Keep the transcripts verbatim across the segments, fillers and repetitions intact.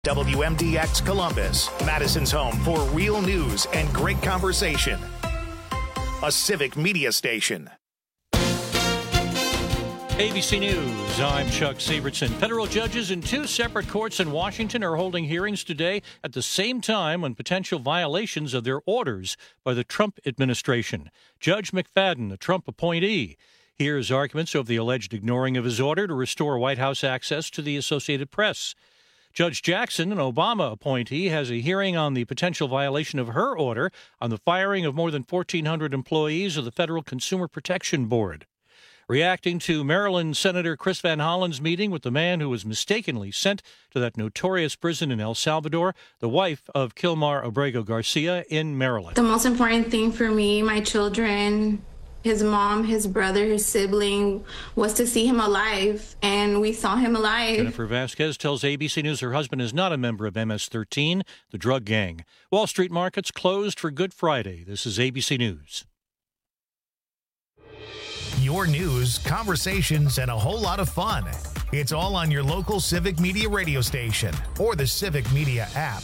W M D X Columbus, Madison's home for real news and great conversation. A civic media station. A B C News, I'm Chuck Sievertson. Federal judges in two separate courts in Washington are holding hearings today at the same time on potential violations of their orders by the Trump administration. Judge McFadden, a Trump appointee, hears arguments over the alleged ignoring of his order to restore White House access to the Associated Press. Judge Jackson, an Obama appointee, has a hearing on the potential violation of her order on the firing of more than fourteen hundred employees of the Federal Consumer Protection Board. Reacting to Maryland Senator Chris Van Hollen's meeting with the man who was mistakenly sent to that notorious prison in El Salvador, the wife of Kilmar Abrego Garcia in Maryland. The most important thing for me, my children, his mom, his brother, his sibling, was to see him alive, and we saw him alive. Jennifer Vasquez tells A B C News her husband is not a member of M S thirteen, the drug gang. Wall Street markets closed for Good Friday. This is A B C News. Your news, conversations, and a whole lot of fun. It's all on your local Civic Media radio station or the Civic Media app.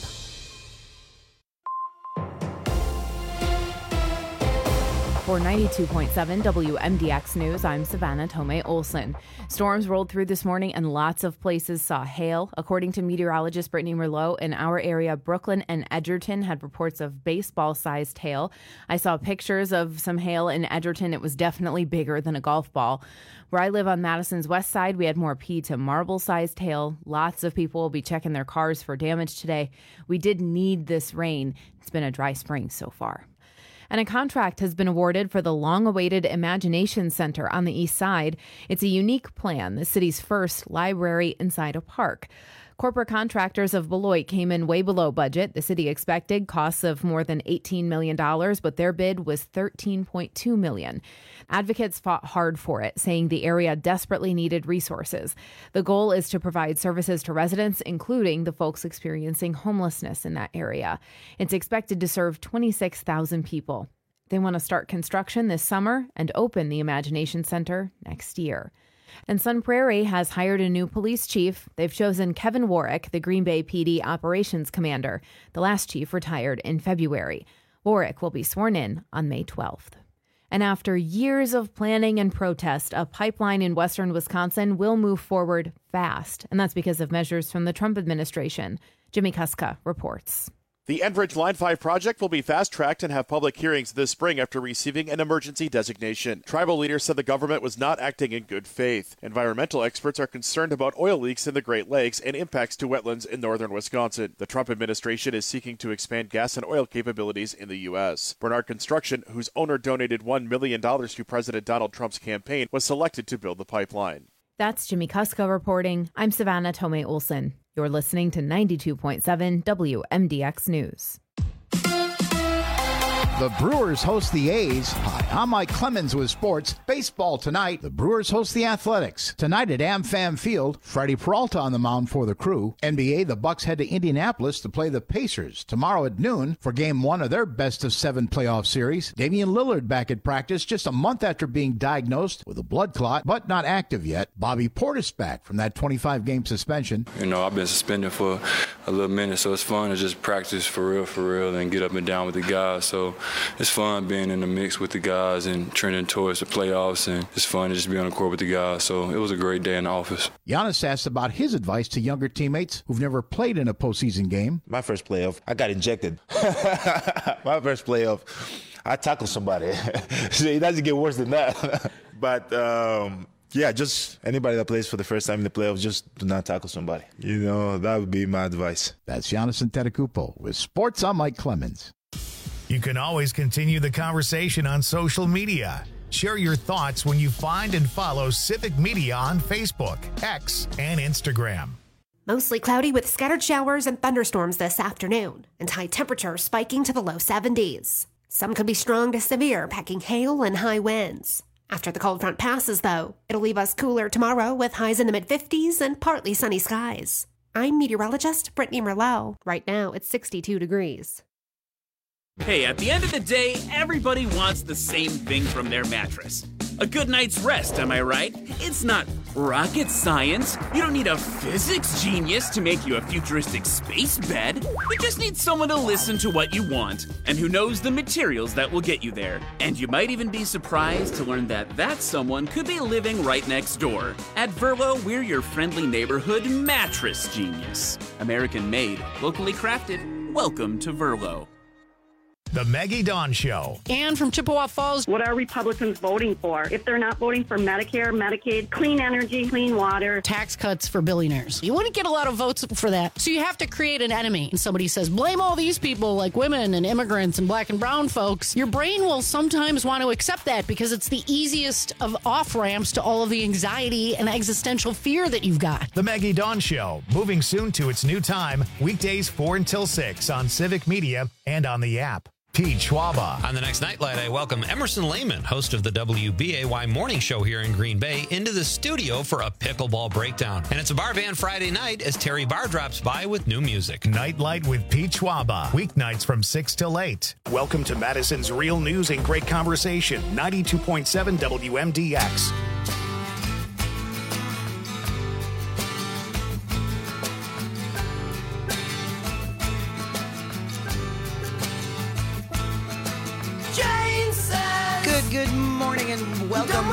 For ninety-two point seven W M D X News, I'm Savannah Tomei Olson. Storms rolled through this morning and lots of places saw hail. According to meteorologist Brittany Merlot, in our area, Brooklyn and Edgerton had reports of baseball-sized hail. I saw pictures of some hail in Edgerton. It was definitely bigger than a golf ball. Where I live on Madison's west side, we had more pea to marble-sized hail. Lots of people will be checking their cars for damage today. We did need this rain. It's been a dry spring so far. And a contract has been awarded for the long-awaited Imagination Center on the east side. It's a unique plan, the city's first library inside a park. Corporate contractors of Beloit came in way below budget. The city expected costs of more than eighteen million dollars, but their bid was thirteen point two million dollars. Advocates fought hard for it, saying the area desperately needed resources. The goal is to provide services to residents, including the folks experiencing homelessness in that area. It's expected to serve twenty-six thousand people. They want to start construction this summer and open the Imagination Center next year. And Sun Prairie has hired a new police chief. They've chosen Kevin Warwick, the Green Bay P D operations commander. The last chief retired in February. Warwick will be sworn in on May twelfth. And after years of planning and protest, a pipeline in western Wisconsin will move forward fast. And that's because of measures from the Trump administration. Jimmy Kuska reports. The Enbridge Line five project will be fast-tracked and have public hearings this spring after receiving an emergency designation. Tribal leaders said the government was not acting in good faith. Environmental experts are concerned about oil leaks in the Great Lakes and impacts to wetlands in northern Wisconsin. The Trump administration is seeking to expand gas and oil capabilities in the U S. Bernard Construction, whose owner donated one million dollars to President Donald Trump's campaign, was selected to build the pipeline. That's Jimmy Kuska reporting. I'm Savannah Tomei Olson. You're listening to ninety-two point seven W M D X News. The Brewers host the A's. Hi, I'm Mike Clemens with sports. Baseball tonight. The Brewers host the Athletics. Tonight at AmFam Field, Freddie Peralta on the mound for the Crew. N B A, the Bucks head to Indianapolis to play the Pacers tomorrow at noon for game one of their best-of-seven playoff series. Damian Lillard back at practice just a month after being diagnosed with a blood clot, but not active yet. Bobby Portis back from that twenty-five game suspension. You know, I've been suspended for a little minute, so it's fun to just practice for real, for real, and get up and down with the guys. So it's fun being in the mix with the guys and trending towards the playoffs, and it's fun to just be on the court with the guys. So it was a great day in the office. Giannis asked about his advice to younger teammates who've never played in a postseason game. My first playoff, I got injected. My first playoff, I tackled somebody. It doesn't get worse than that. But, um, yeah, just anybody that plays for the first time in the playoffs, just do not tackle somebody. You know, that would be my advice. That's Giannis Antetokounmpo with Sports. I'm Mike Clemens. You can always continue the conversation on social media. Share your thoughts when you find and follow Civic Media on Facebook, X, and Instagram. Mostly cloudy with scattered showers and thunderstorms this afternoon, and high temperatures spiking to the low seventies. Some could be strong to severe, packing hail and high winds. After the cold front passes, though, it'll leave us cooler tomorrow with highs in the mid-fifties and partly sunny skies. I'm meteorologist Brittany Merlot. Right now, it's sixty-two degrees. Hey, at the end of the day, everybody wants the same thing from their mattress. A good night's rest, am I right? It's not rocket science. You don't need a physics genius to make you a futuristic space bed. You just need someone to listen to what you want and who knows the materials that will get you there. And you might even be surprised to learn that that someone could be living right next door. At Verlo, we're your friendly neighborhood mattress genius. American made, locally crafted. Welcome to Verlo. The Maggie Dawn Show. Ann from Chippewa Falls. What are Republicans voting for? If they're not voting for Medicare, Medicaid, clean energy, clean water. Tax cuts for billionaires. You wouldn't get a lot of votes for that. So you have to create an enemy. And somebody says, blame all these people like women and immigrants and black and brown folks. Your brain will sometimes want to accept that because it's the easiest of off-ramps to all of the anxiety and existential fear that you've got. The Maggie Dawn Show, moving soon to its new time, weekdays four until six on Civic Media and on the app. Pete Schwaba. On the next Nightlight, I welcome Emerson Lehman, host of the W B A Y Morning Show here in Green Bay, into the studio for a pickleball breakdown. And it's a bar band Friday night as Terry Barr drops by with new music. Nightlight with Pete Schwaba, weeknights from six till eight. Welcome to Madison's Real News and Great Conversation, ninety-two point seven W M D X. Good morning and welcome.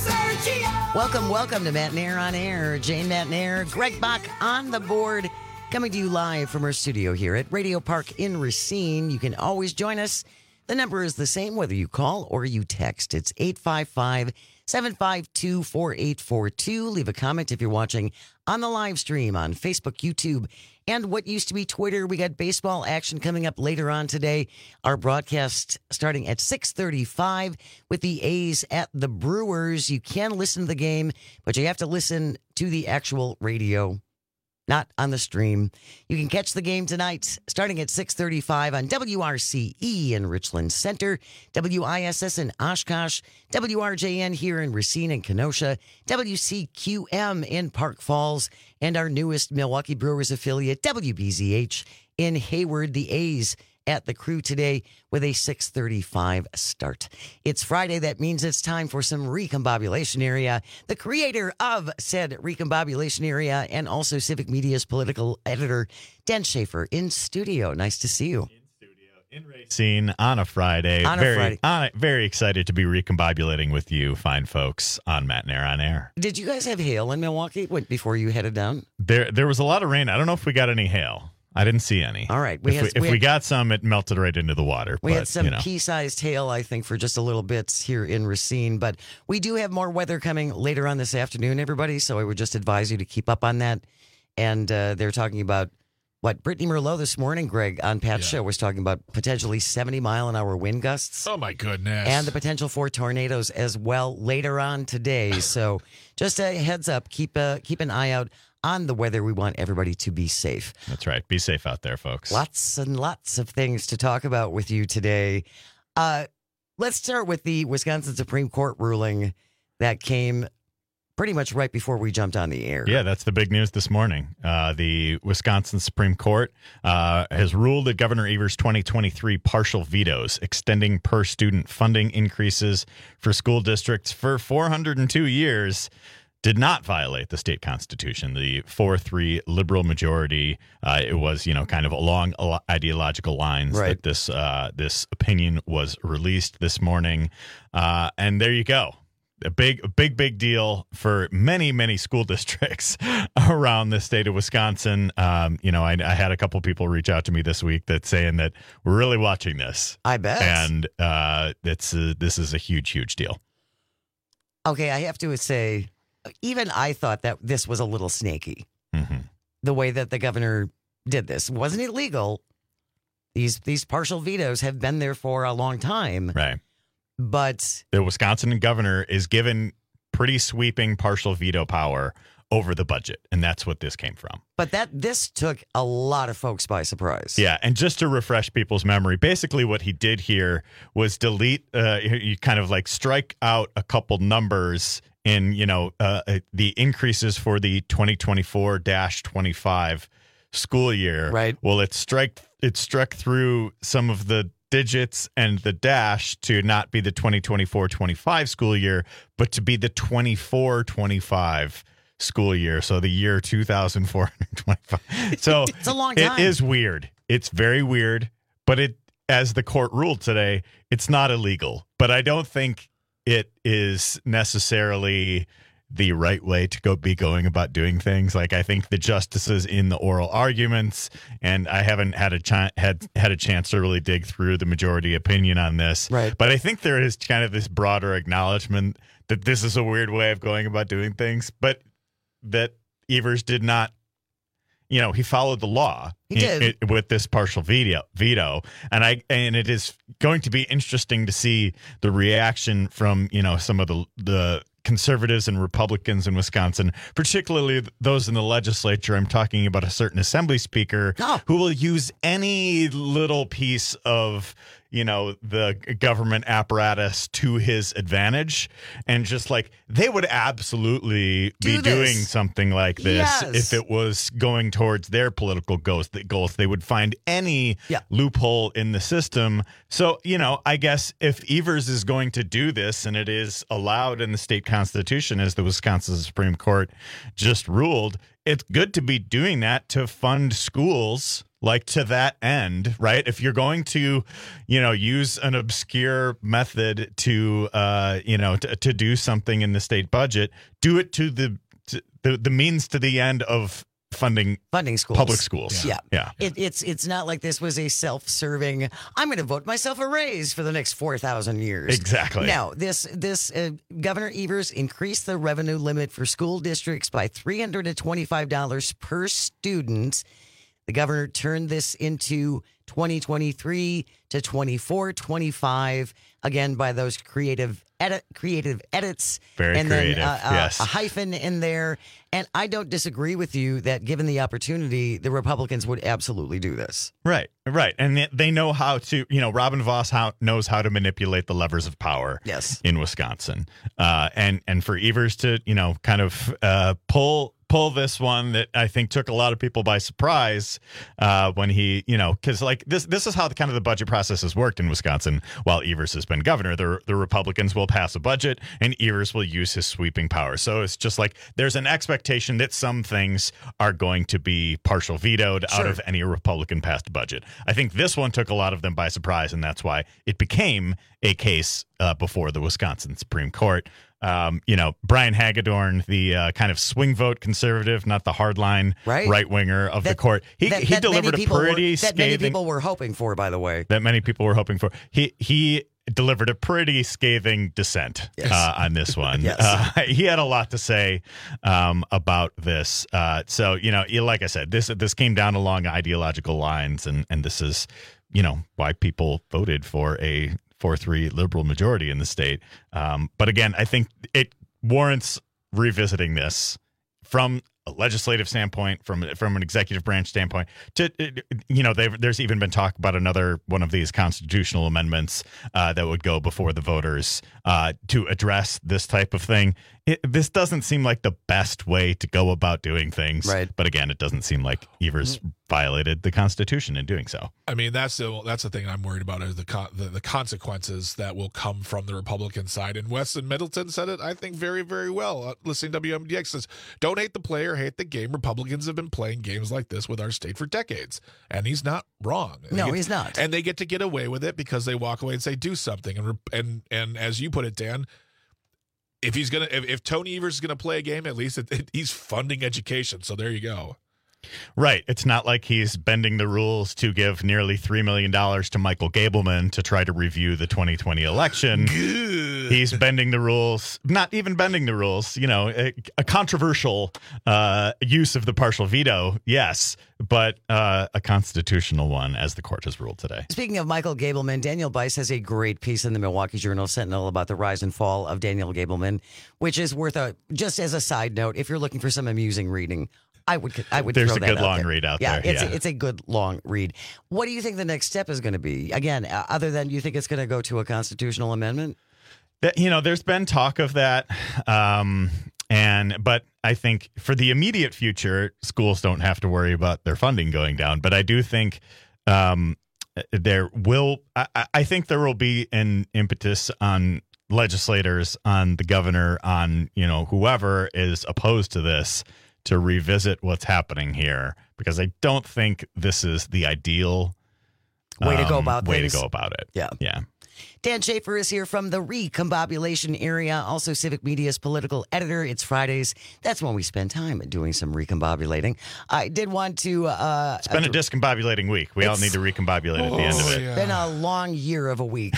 Welcome, welcome to Matt Nair on Air. Jane Matt Nair, Greg Bach on the board, coming to you live from our studio here at Radio Park in Racine. You can always join us. The number is the same whether you call or you text. It's eight five five, seven five two, four eight four two. Leave a comment if you're watching on the live stream on Facebook, YouTube, and what used to be Twitter. We got baseball action coming up later on today. Our broadcast starting at six thirty-five with the A's at the Brewers. You can listen to the game, but you have to listen to the actual radio, not on the stream. You can catch the game tonight starting at six thirty-five on W R C E in Richland Center, W I S S in Oshkosh, W R J N here in Racine and Kenosha, W C Q M in Park Falls, and our newest Milwaukee Brewers affiliate, W B Z H in Hayward. The A's at the Crew today with a six thirty-five start. It's Friday. That means it's time for some Recombobulation Area. The creator of said Recombobulation Area and also Civic Media's political editor, Dan Schaefer, in studio. Nice to see you. In Racine on a Friday. On a very, Friday. On a, very excited to be recombobulating with you fine folks on Matt Nair on Air. Did you guys have hail in Milwaukee before you headed down? There there was a lot of rain. I don't know if we got any hail. I didn't see any. All right. We if had, we, if we, we had, got some, it melted right into the water. We but, had some you know. pea-sized hail, I think, for just a little bit here in Racine. But we do have more weather coming later on this afternoon, everybody. So I would just advise you to keep up on that. And uh, they're talking about, what, Brittany Merlot this morning, Greg, on Pat's Yeah. show, was talking about potentially seventy mile an hour wind gusts. Oh, my goodness. And the potential for tornadoes as well later on today. So just a heads up, keep uh, keep an eye out on the weather. We want everybody to be safe. That's right. Be safe out there, folks. Lots and lots of things to talk about with you today. Uh, let's start with the Wisconsin Supreme Court ruling that came pretty much right before we jumped on the air. Yeah, that's the big news this morning. Uh, the Wisconsin Supreme Court uh, has ruled that Governor Evers' twenty twenty-three partial vetoes extending per student funding increases for school districts for four hundred two years did not violate the state constitution. The four three liberal majority, uh, it was, you know, kind of along ideological lines Right. that this uh, this opinion was released this morning. Uh, and there you go. A big, a big, big deal for many, many school districts around the state of Wisconsin. Um, you know, I, I had a couple people reach out to me this week that saying that we're really watching this. I bet. And uh, it's a, this is a huge, huge deal. Okay, I have to say, even I thought that this was a little snaky. Mm-hmm. The way that the governor did this. It wasn't illegal. These these partial vetoes have been there for a long time. Right. But the Wisconsin governor is given pretty sweeping partial veto power over the budget, and that's what this came from. But that this took a lot of folks by surprise. Yeah, and just to refresh people's memory, basically what he did here was delete, uh, you kind of like strike out a couple numbers in, you know, uh, the increases for the twenty twenty-four twenty-five school year. Right. Well, it struck it struck through some of the digits and the dash to not be the twenty twenty-four twenty-five school year, but to be the twenty-four twenty-five school year. So the year two thousand four hundred twenty-five. So it's a long time. It is weird. It's very weird, but it, as the court ruled today, it's not illegal. But I don't think it is necessarily the right way to go be going about doing things. Like, I think the justices in the oral arguments, and I haven't had a ch- had had a chance to really dig through the majority opinion on this. Right. But I think there is kind of this broader acknowledgement that this is a weird way of going about doing things, but that Evers did not, you know, he followed the law. He did. It, it, with this partial veto, veto, and I and it is going to be interesting to see the reaction from, you know, some of the the conservatives and Republicans in Wisconsin, particularly those in the legislature. I'm talking about a certain assembly speaker oh. who will use any little piece of, you know, the government apparatus to his advantage. And just like, they would absolutely Do be this. doing something like this Yes. if it was going towards their political goals. goals. They would find any yeah. loophole in the system. So, you know, I guess if Evers is going to do this, and it is allowed in the state Constitution, as the Wisconsin Supreme Court just ruled, it's good to be doing that to fund schools, like, to that end, right? If you're going to, you know, use an obscure method to, uh, you know, to, to do something in the state budget, do it to the to the, the means to the end of funding funding schools, public schools. Yeah, yeah. It, it's it's not like this was a self-serving, I'm going to vote myself a raise for the next four thousand years. Exactly. No, this this uh, Governor Evers increased the revenue limit for school districts by three hundred twenty-five dollars per student. The governor turned this into twenty twenty-three to twenty-four twenty-five, again, by those creative edit, creative edits. Very and creative, then uh, uh, yes. a hyphen in there. And I don't disagree with you that given the opportunity, the Republicans would absolutely do this. Right, right. And they- they know how to, you know, Robin Voss how, knows how to manipulate the levers of power Yes. in Wisconsin. Uh, and, and for Evers to, you know, kind of uh, pull pull this one that I think took a lot of people by surprise uh, when he, you know, because like this this is how the kind of the budget process has worked in Wisconsin while Evers has been governor. The, the Republicans will pass a budget and Evers will use his sweeping power. So it's just like there's an expectation that some things are going to be partial vetoed Sure. out of any Republican passed budget. I think this one took a lot of them by surprise, and that's why it became a case uh, before the Wisconsin Supreme Court. Um, you know, Brian Hagedorn, the uh, kind of swing vote conservative, not the hardline Right. right winger of the That- court. He that- he that delivered many a people were- pretty that many scathing people were hoping for, by the way. that many people were hoping for. He he delivered a pretty scathing dissent Yes. uh, on this one. Yes. uh, he had a lot to say um, about this. Uh, so you know, like I said, this this came down along ideological lines, and and this is, you know, why people voted for a four three liberal majority in the state. Um, but again, I think it warrants revisiting this from a legislative standpoint, from from an executive branch standpoint. To you know, there's even been talk about another one of these constitutional amendments uh, that would go before the voters uh, to address this type of thing. It, this doesn't seem like the best way to go about doing things, Right. But again, it doesn't seem like Evers violated the Constitution in doing so. I mean, that's the that's the thing I'm worried about is the, con- the the consequences that will come from the Republican side. And Weston Middleton said it, I think, very, very well. Uh, listening to W M D X says, "Don't hate the player, hate the game. Republicans have been playing games like this with our state for decades," and he's not wrong. They No, get- he's not. and they get to get away with it because they walk away and say, "Do something." And and and as you put it, Dan, if he's gonna, if, if Tony Evers is gonna play a game, at least it, it, he's funding education. So there you go. Right. It's not like he's bending the rules to give nearly three million dollars to Michael Gableman to try to review the twenty twenty election. He's bending the rules, not even bending the rules, you know, a, a controversial uh, use of the partial veto, yes, but uh, a constitutional one, as the court has ruled today. Speaking of Michael Gableman, Daniel Bice has a great piece in the Milwaukee Journal Sentinel about the rise and fall of Daniel Gableman, which is worth a, just as a side note, if you're looking for some amusing reading, I would I would There's throw a that good out long there. read out yeah, there, It's yeah. A, it's a good long read. What do you think the next step is going to be? Again, uh, other than you think it's going to go to a constitutional amendment? That, you know, there's been talk of that, um, and but I think for the immediate future, schools don't have to worry about their funding going down. But I do think um, there will, I, I think there will be an impetus on legislators, on the governor, on, you know, whoever is opposed to this to revisit what's happening here, because I don't think this is the ideal way to go um, about way things. to go about it. Yeah. Yeah. Dan Schaefer is here from the Recombobulation area, also Civic Media's political editor. It's Fridays. That's when we spend time doing some recombobulating. I did want to... Uh, it's been a discombobulating week. We all need to recombobulate at the end of it. It's been a long year of a week.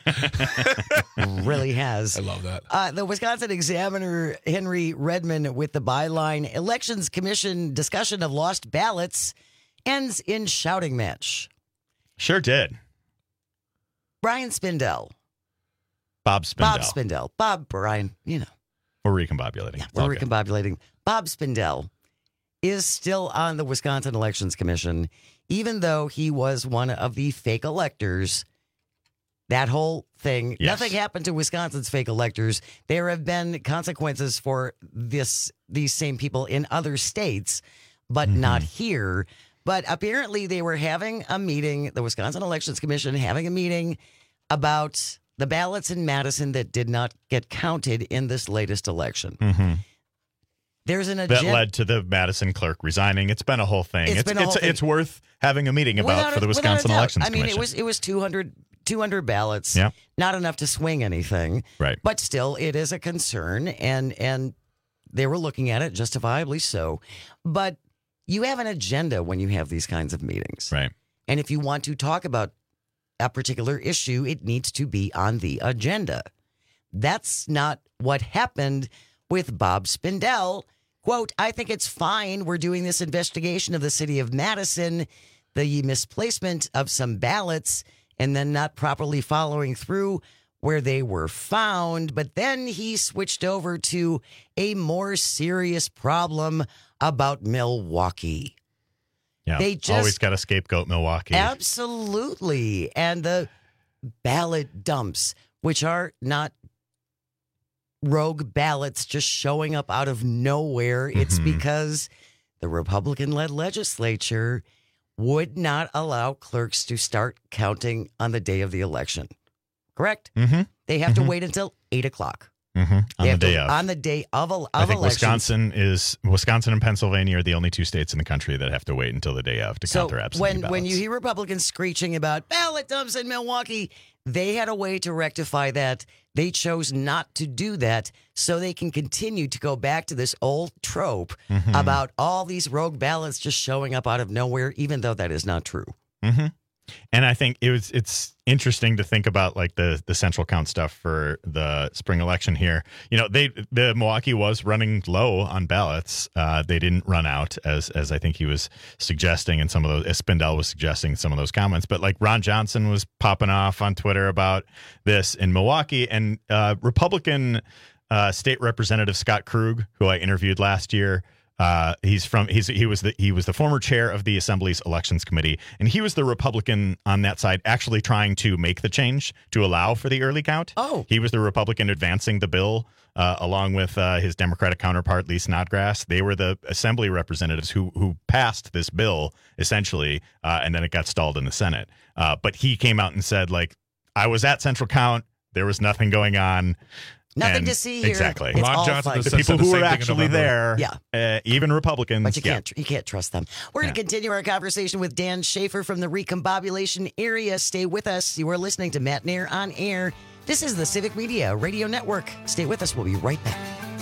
Really has. I love that. Uh, the Wisconsin Examiner, Henry Redman, with the byline, Elections Commission discussion of lost ballots ends in shouting match. Sure did. Brian Spindell. Bob Spindell. Bob Spindell. Bob, Brian, you know. We're recombobulating. Yeah, we're recombobulating. Bob Spindell is still on the Wisconsin Elections Commission, even though he was one of the fake electors. That whole thing, Yes. nothing happened to Wisconsin's fake electors. There have been consequences for this these same people in other states, but Mm-hmm. not here. But apparently they were having a meeting, the Wisconsin Elections Commission having a meeting about the ballots in Madison that did not get counted in this latest election. Mm-hmm. There's an That agenda. led to the Madison clerk resigning. It's been a whole thing. It's It's been a whole it's, thing. it's worth having a meeting about Without for a- the without a Wisconsin doubt. Elections I mean, Commission. it was it was two hundred, two hundred ballots. Yeah. Not enough to swing anything. Right. But still, it is a concern, and and they were looking at it, justifiably so. But you have an agenda when you have these kinds of meetings. Right. And if you want to talk about a particular issue, it needs to be on the agenda. That's not what happened with Bob Spindell. Quote, I think it's fine. We're doing this investigation of the city of Madison, the misplacement of some ballots, and then not properly following through where they were found. But then he switched over to a more serious problem about Milwaukee. Yeah. They just- Always got to scapegoat Milwaukee. Absolutely. And the ballot dumps, which are not rogue ballots just showing up out of nowhere. It's Mhm. because the Republican-led legislature would not allow clerks to start counting on the day of the election. Correct? Mm-hmm. They have to Mhm. wait until eight o'clock. Mm-hmm. On They the have to- day of. On the day of, of I think elections. Wisconsin is Wisconsin and Pennsylvania are the only two states in the country that have to wait until the day of to So count their absentee when ballots. when you hear Republicans screeching about ballot dumps in Milwaukee, they had a way to rectify that. They chose not to do that, so they can continue to go back to this old trope Mhm. about all these rogue ballots just showing up out of nowhere, even though that is not true. Mm-hmm. And I think it was it's interesting to think about like the the central count stuff for the spring election here. You know, they the Milwaukee was running low on ballots. Uh, they didn't run out as as I think he was suggesting, and some of those as Spindell was suggesting in some of those comments. But like Ron Johnson was popping off on Twitter about this in Milwaukee, and uh, Republican uh, State Representative Scott Krug, who I interviewed last year. Uh, he's from he's he was the he was the former chair of the Assembly's Elections Committee, and he was the Republican on that side actually trying to make the change to allow for the early count. Oh, he was the Republican advancing the bill uh, along with uh, his Democratic counterpart Lee Snodgrass. They were the Assembly representatives who who passed this bill essentially, uh, and then it got stalled in the Senate. Uh, but he came out and said, like, I was at central count. There was nothing going on. Nothing And- to see here. Exactly. It's all fun. the people who were actually there, Yeah. uh, even Republicans, But you yeah. can't you can't trust them. We're going to continue our conversation with Dan Schaefer from the Recombobulation area. Stay with us. You are listening to Matt Nair on Air. This is the Civic Media Radio Network. Stay with us. We'll be right back.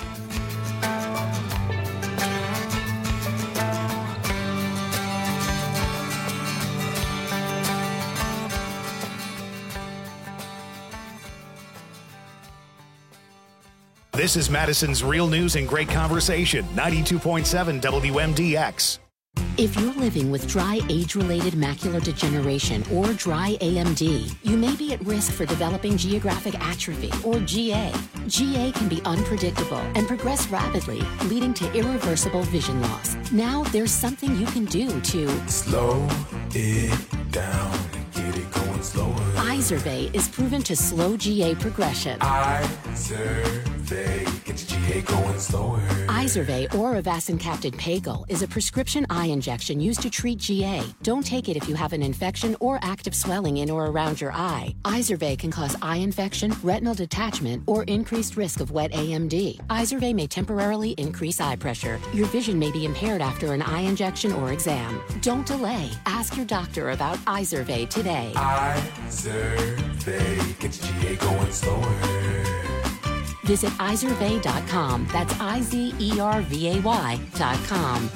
This is Madison's Real News and Great Conversation, ninety-two point seven W M D X. If you're living with dry age-related macular degeneration or dry A M D, you may be at risk for developing geographic atrophy or G A. G A can be unpredictable and progress rapidly, leading to irreversible vision loss. Now there's something you can do to slow it down and get it going slower. Izervay is proven to slow G A progression. Izervay. Izervay gets G A going slower. Izervay or avacincaptad Pagel is a prescription eye injection used to treat G A. Don't take it if you have an infection or active swelling in or around your eye. Izervay can cause eye infection, retinal detachment, or increased risk of wet A M D. Izervay may temporarily increase eye pressure. Your vision may be impaired after an eye injection or exam. Don't delay. Ask your doctor about Izervay today. Izervay gets G A going slower. Visit Izervay dot com. That's I Z E R V A Y dot com.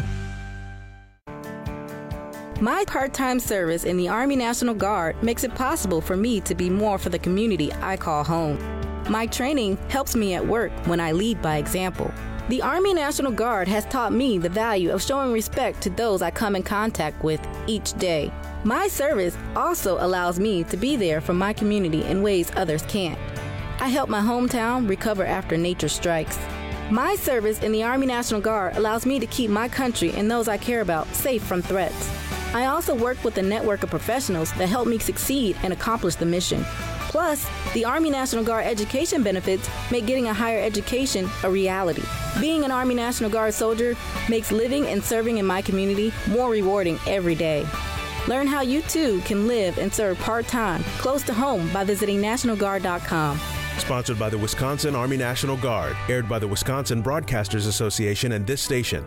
My part-time service in the Army National Guard makes it possible for me to be more for the community I call home. My training helps me at work when I lead by example. The Army National Guard has taught me the value of showing respect to those I come in contact with each day. My service also allows me to be there for my community in ways others can't. I help my hometown recover after nature strikes. My service in the Army National Guard allows me to keep my country and those I care about safe from threats. I also work with a network of professionals that help me succeed and accomplish the mission. Plus, the Army National Guard education benefits make getting a higher education a reality. Being an Army National Guard soldier makes living and serving in my community more rewarding every day. Learn how you too can live and serve part-time close to home by visiting National Guard dot com. Sponsored by the Wisconsin Army National Guard. Aired by the Wisconsin Broadcasters Association and this station.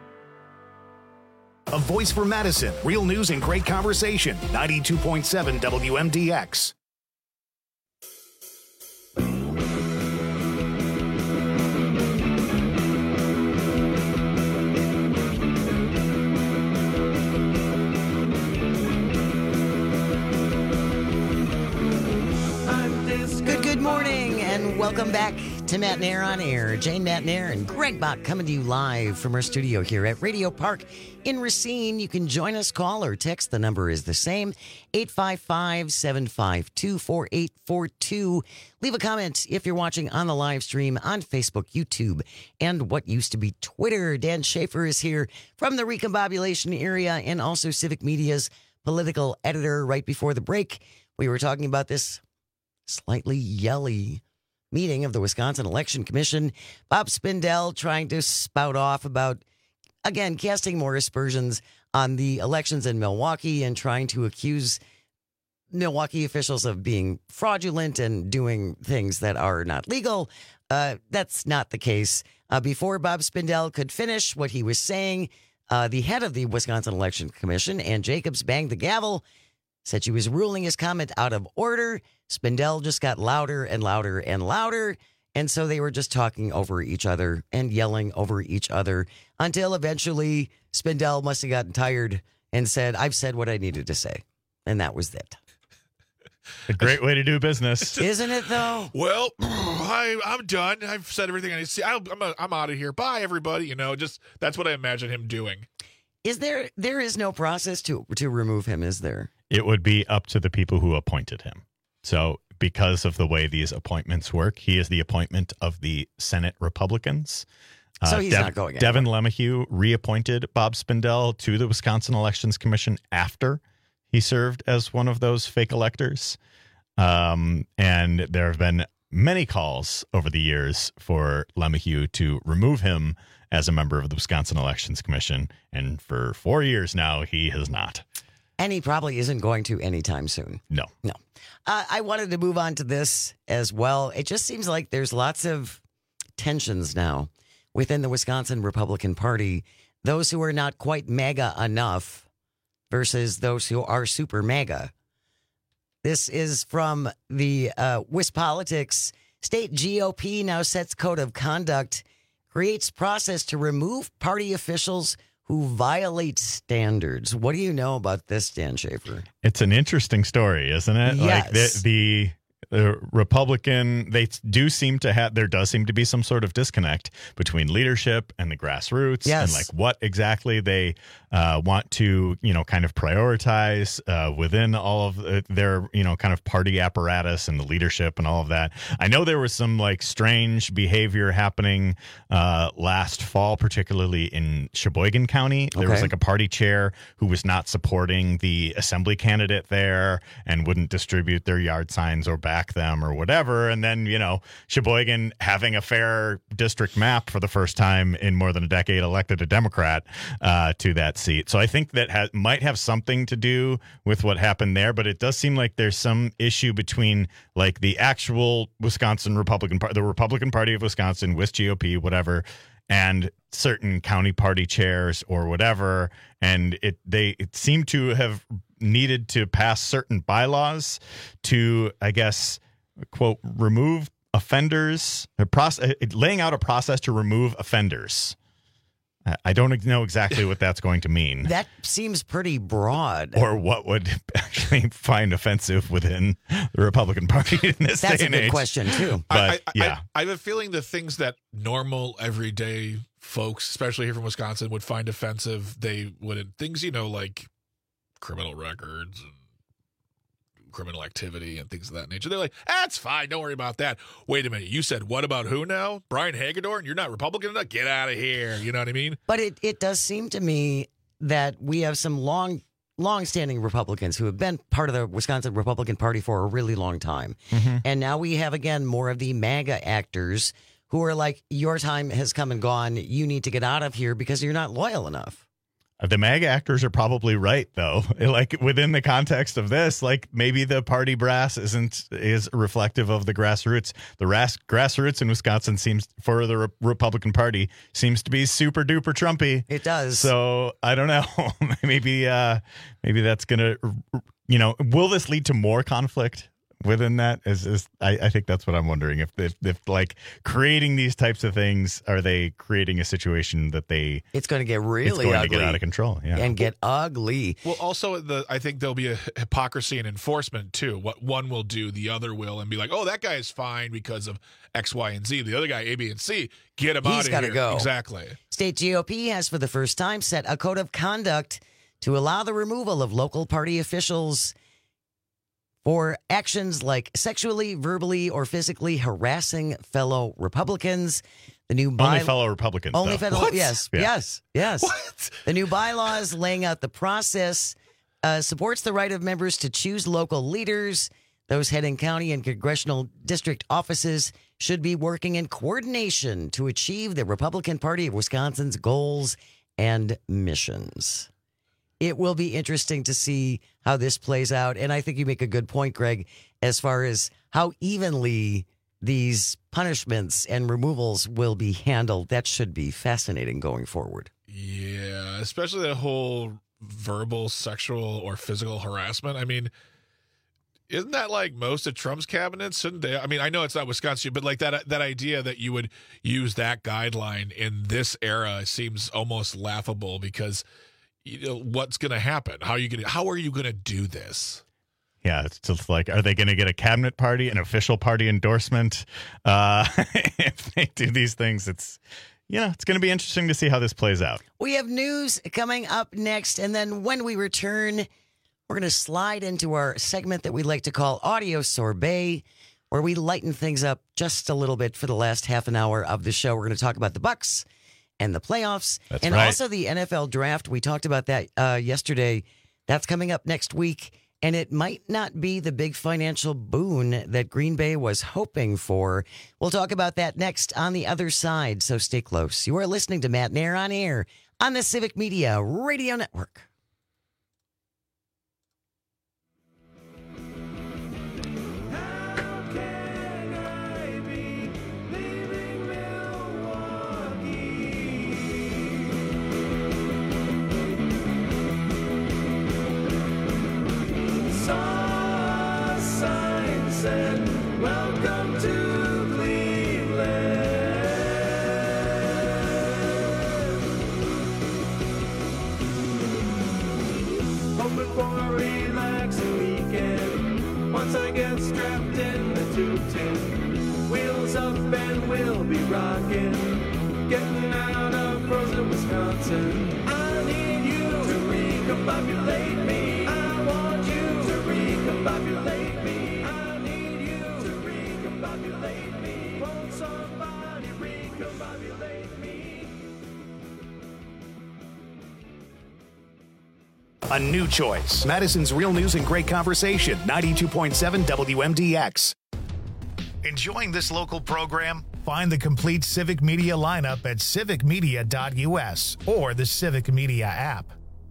A voice for Madison. Real news and great conversation. ninety-two point seven W M D X. Good, good morning, and welcome back to Matt Nair on Air. Jane Matt Nair and Greg Bach coming to you live from our studio here at Radio Park in Racine. You can join us, call or text. The number is the same, eight five five, seven five two, four eight four two. Leave a comment if you're watching on the live stream on Facebook, YouTube, and what used to be Twitter. Dan Schaefer is here from the Recombobulation area and also Civic Media's political editor. Right before the break, we were talking about this slightly yelly meeting of the Wisconsin Election Commission. Bob Spindell trying to spout off about, again, casting more aspersions on the elections in Milwaukee and trying to accuse Milwaukee officials of being fraudulent and doing things that are not legal. Uh, that's not the case. Uh, before Bob Spindell could finish what he was saying, uh, the head of the Wisconsin Election Commission, Ann Jacobs, banged the gavel, said she was ruling his comment out of order. Spindell just got louder and louder and louder, and so they were just talking over each other and yelling over each other until eventually Spindell must have gotten tired and said, I've said what I needed to say, and that was it. A great way to do business. Isn't it, though? Well, I, I'm done. I've said everything I need to say. I'm, I'm, I'm out of here. Bye, everybody. You know, just that's what I imagine him doing. Is there, there is no process to, to remove him, is there? It would be up to the people who appointed him. So because of the way these appointments work, he is the appointment of the Senate Republicans. So he's Dev- not going anywhere. Devin LeMahieu reappointed Bob Spindell to the Wisconsin Elections Commission after he served as one of those fake electors. Um, and there have been many calls over the years for LeMahieu to remove him as a member of the Wisconsin Elections Commission. And for four years now, he has not. And he probably isn't going to anytime soon. No. No. Uh, I wanted to move on to this as well. It just seems like there's lots of tensions now within the Wisconsin Republican Party. Those who are not quite MAGA enough versus those who are super MAGA. This is from the uh, WisPolitics. State G O P now sets code of conduct, creates process to remove party officials who violate standards. What do you know about this, Dan Schaefer? It's an interesting story, isn't it? Yes. Like the, the the Republican, they do seem to have, there does seem to be some sort of disconnect between leadership and the grassroots, yes. and like what exactly they uh, want to, you know, kind of prioritize uh, within all of uh, their, you know, kind of party apparatus and the leadership and all of that. I know there was some like strange behavior happening uh, last fall, particularly in Sheboygan County. There Okay. was like a party chair who was not supporting the assembly candidate there and wouldn't distribute their yard signs or back them or whatever. And then, you know, Sheboygan, having a fair district map for the first time in more than a decade, elected a Democrat uh, to that seat. So I think that ha- might have something to do with what happened there, but it does seem like there's some issue between like the actual Wisconsin Republican Party, the Republican Party of Wisconsin, with G O P, whatever, and certain county party chairs or whatever. And it they it seemed to have needed to pass certain bylaws to, I guess, quote, remove offenders, a process, laying out a process to remove offenders. I don't know exactly what that's going to mean. That seems pretty broad. Or what would actually find offensive within the Republican Party in this That's day a and good age. question, too. But, I, I, yeah. I, I have a feeling the things that normal, everyday folks, especially here from Wisconsin, would find offensive, they wouldn't. Things, you know, like criminal records and criminal activity and things of that nature. They're like, that's fine. Don't worry about that. Wait a minute. You said, what about who now? Brian Hagedorn? You're not Republican enough? Get out of here. You know what I mean? But it, it does seem to me that we have some long, long-standing Republicans who have been part of the Wisconsin Republican Party for a really long time. Mm-hmm. And now we have, again, more of the MAGA actors who are like, your time has come and gone. You need to get out of here because you're not loyal enough. The MAGA actors are probably right, though. Like within the context of this, like maybe the party brass isn't is reflective of the grassroots. The ras- grassroots in Wisconsin seems, for the Re- Republican Party, seems to be super duper Trumpy. It does. So I don't know. maybe uh, maybe that's gonna, you know, will this lead to more conflict within that? Is is I, I think that's what I'm wondering. If, if if like creating these types of things, are they creating a situation that they It's going to get really it's going ugly to get out of control? Yeah, and get ugly. Well, also, the I think there'll be a hypocrisy in enforcement, too. What one will do, the other will, and be like, oh, that guy is fine because of X, Y, and Z. The other guy, A, B, and C, get him out He's of got to here. go. Exactly. State G O P has for the first time set a code of conduct to allow the removal of local party officials for actions like sexually, verbally, or physically harassing fellow Republicans. The new by- only fellow Republicans. Only though. fellow, What? yes, Yeah. yes, yes. What? The new bylaws laying out the process uh, supports the right of members to choose local leaders. Those heading county and congressional district offices should be working in coordination to achieve the Republican Party of Wisconsin's goals and missions. It will be interesting to see how this plays out. And I think you make a good point, Greg, as far as how evenly these punishments and removals will be handled. That should be fascinating going forward. Yeah, especially that whole verbal, sexual, or physical harassment. I mean, isn't that like most of Trump's cabinets? Shouldn't they? I mean, I know it's not Wisconsin, but like that that idea that you would use that guideline in this era seems almost laughable because you know, what's going to happen? How are you going to how are you going to do this? Yeah, it's just like, are they going to get a cabinet party, an official party endorsement? Uh, if they do these things, it's, yeah, it's going to be interesting to see how this plays out. We have news coming up next. And then when we return, we're going to slide into our segment that we like to call Audio Sorbet, where we lighten things up just a little bit for the last half an hour of the show. We're going to talk about the Bucks and the playoffs, That's and right. also the N F L draft. We talked about that uh, yesterday. That's coming up next week, and it might not be the big financial boon that Green Bay was hoping for. We'll talk about that next on the other side, so stay close. You are listening to Matt Nair on Air on the Civic Media Radio Network. Welcome to Cleveland. Hoping for a relaxing weekend. Once I get strapped in the two-ten, wheels up and we'll be rocking. Getting out of frozen Wisconsin. I need you to recombobulate me. I want you to recombobulate me. I need you to recombobulate me. Won't somebody recombobulate me? A new choice. Madison's Real News and Great Conversation, ninety-two point seven W M D X. Enjoying this local program? Find the complete Civic Media lineup at civic media dot U S or the Civic Media app.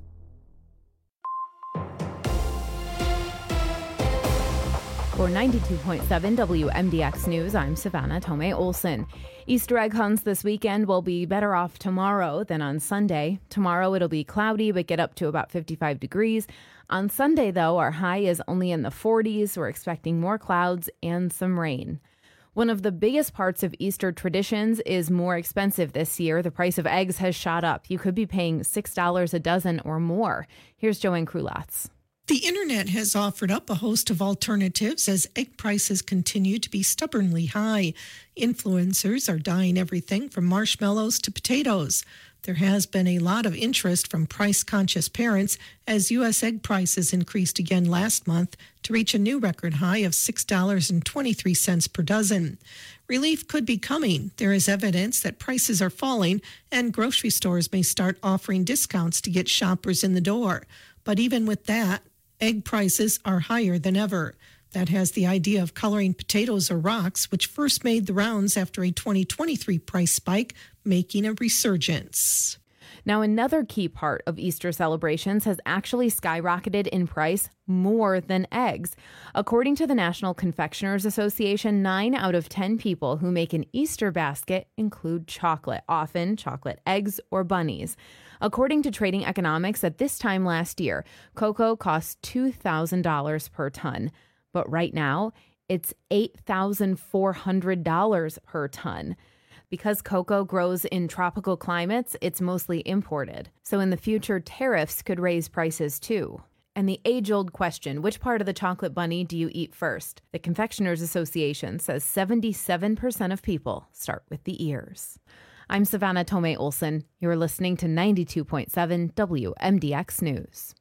For ninety-two point seven W M D X News, I'm Savannah Tomei Olson. Easter egg hunts this weekend will be better off tomorrow than on Sunday. Tomorrow it'll be cloudy, but get up to about fifty-five degrees. On Sunday, though, our high is only in the forties. We're expecting more clouds and some rain. One of the biggest parts of Easter traditions is more expensive this year. The price of eggs has shot up. You could be paying six dollars a dozen or more. Here's Joanne Krulatz. The internet has offered up a host of alternatives as egg prices continue to be stubbornly high. Influencers are dyeing everything from marshmallows to potatoes. There has been a lot of interest from price-conscious parents as U S egg prices increased again last month to reach a new record high of six dollars and twenty-three cents per dozen. Relief could be coming. There is evidence that prices are falling and grocery stores may start offering discounts to get shoppers in the door. But even with that, egg prices are higher than ever. That has the idea of coloring potatoes or rocks, which first made the rounds after a twenty twenty-three price spike, making a resurgence. Now, another key part of Easter celebrations has actually skyrocketed in price more than eggs. According to the National Confectioners Association, nine out of ten people who make an Easter basket include chocolate, often chocolate eggs or bunnies. According to Trading Economics, at this time last year, cocoa cost two thousand dollars per ton. But right now, it's eight thousand four hundred dollars per ton. Because cocoa grows in tropical climates, it's mostly imported. So in the future, tariffs could raise prices too. And the age-old question, which part of the chocolate bunny do you eat first? The Confectioners Association says seventy-seven percent of people start with the ears. I'm Savannah Tomei Olson. You're listening to ninety-two point seven W M D X News.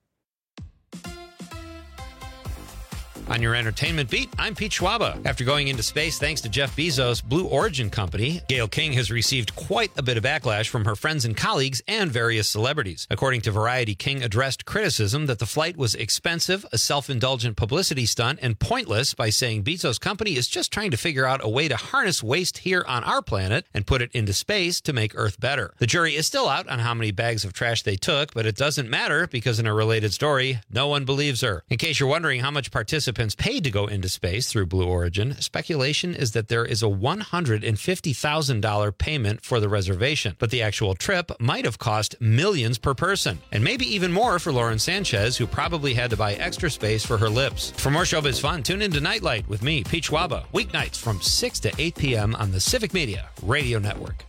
On your entertainment beat, I'm Pete Schwaba. After going into space thanks to Jeff Bezos' Blue Origin company, Gayle King has received quite a bit of backlash from her friends and colleagues and various celebrities. According to Variety, King addressed criticism that the flight was expensive, a self-indulgent publicity stunt, and pointless by saying Bezos' company is just trying to figure out a way to harness waste here on our planet and put it into space to make Earth better. The jury is still out on how many bags of trash they took, but it doesn't matter because in a related story, no one believes her. In case you're wondering how much participants paid to go into space through Blue Origin, speculation is that there is a one hundred fifty thousand dollars payment for the reservation, but the actual trip might have cost millions per person, and maybe even more for Lauren Sanchez, who probably had to buy extra space for her lips. For more showbiz fun, tune into Nightlight with me, Pete Schwaba, weeknights from six to eight p.m. on the Civic Media Radio Network.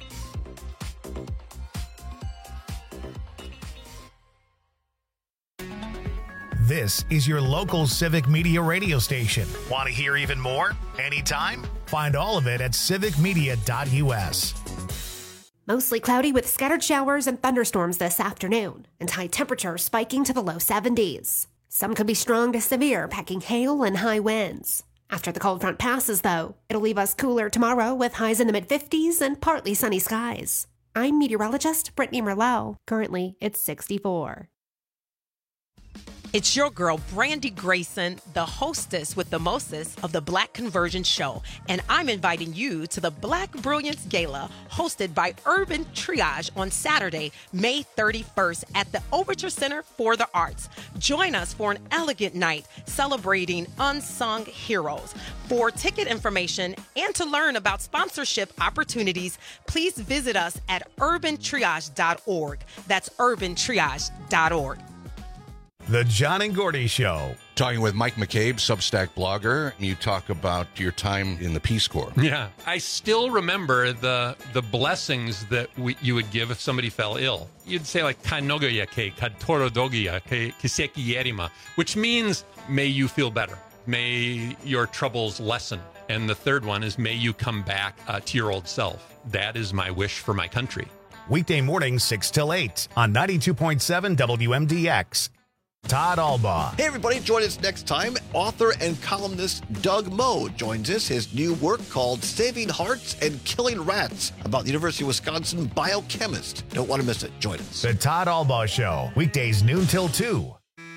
This is your local Civic Media radio station. Want to hear even more? Anytime? Find all of it at civic media dot U S. Mostly cloudy with scattered showers and thunderstorms this afternoon, and high temperatures spiking to the low seventies. Some could be strong to severe, packing hail and high winds. After the cold front passes, though, it'll leave us cooler tomorrow with highs in the mid-fifties and partly sunny skies. I'm meteorologist Brittany Merlot. Currently, it's sixty-four. It's your girl, Brandy Grayson, the hostess with the mostest of the Black Conversion Show, and I'm inviting you to the Black Brilliance Gala hosted by Urban Triage on Saturday, May thirty-first at the Overture Center for the Arts. Join us for an elegant night celebrating unsung heroes. For ticket information and to learn about sponsorship opportunities, please visit us at urban triage dot org. That's urban triage dot org. The John and Gordy Show. Talking with Mike McCabe, Substack blogger. You talk about your time in the Peace Corps. Yeah. I still remember the the blessings that we, you would give if somebody fell ill. You'd say like, Kanogoya ke, Katorodogia ke, Kiseki Yerima, which means, may you feel better. May your troubles lessen. And the third one is, may you come back uh, to your old self. That is my wish for my country. Weekday mornings six till eight on ninety-two point seven W M D X. Todd Albaugh. Hey, everybody, join us next time. Author and columnist Doug Moe joins us. His new work called Saving Hearts and Killing Rats about the University of Wisconsin biochemist. Don't want to miss it. Join us. The Todd Albaugh Show, weekdays noon till two.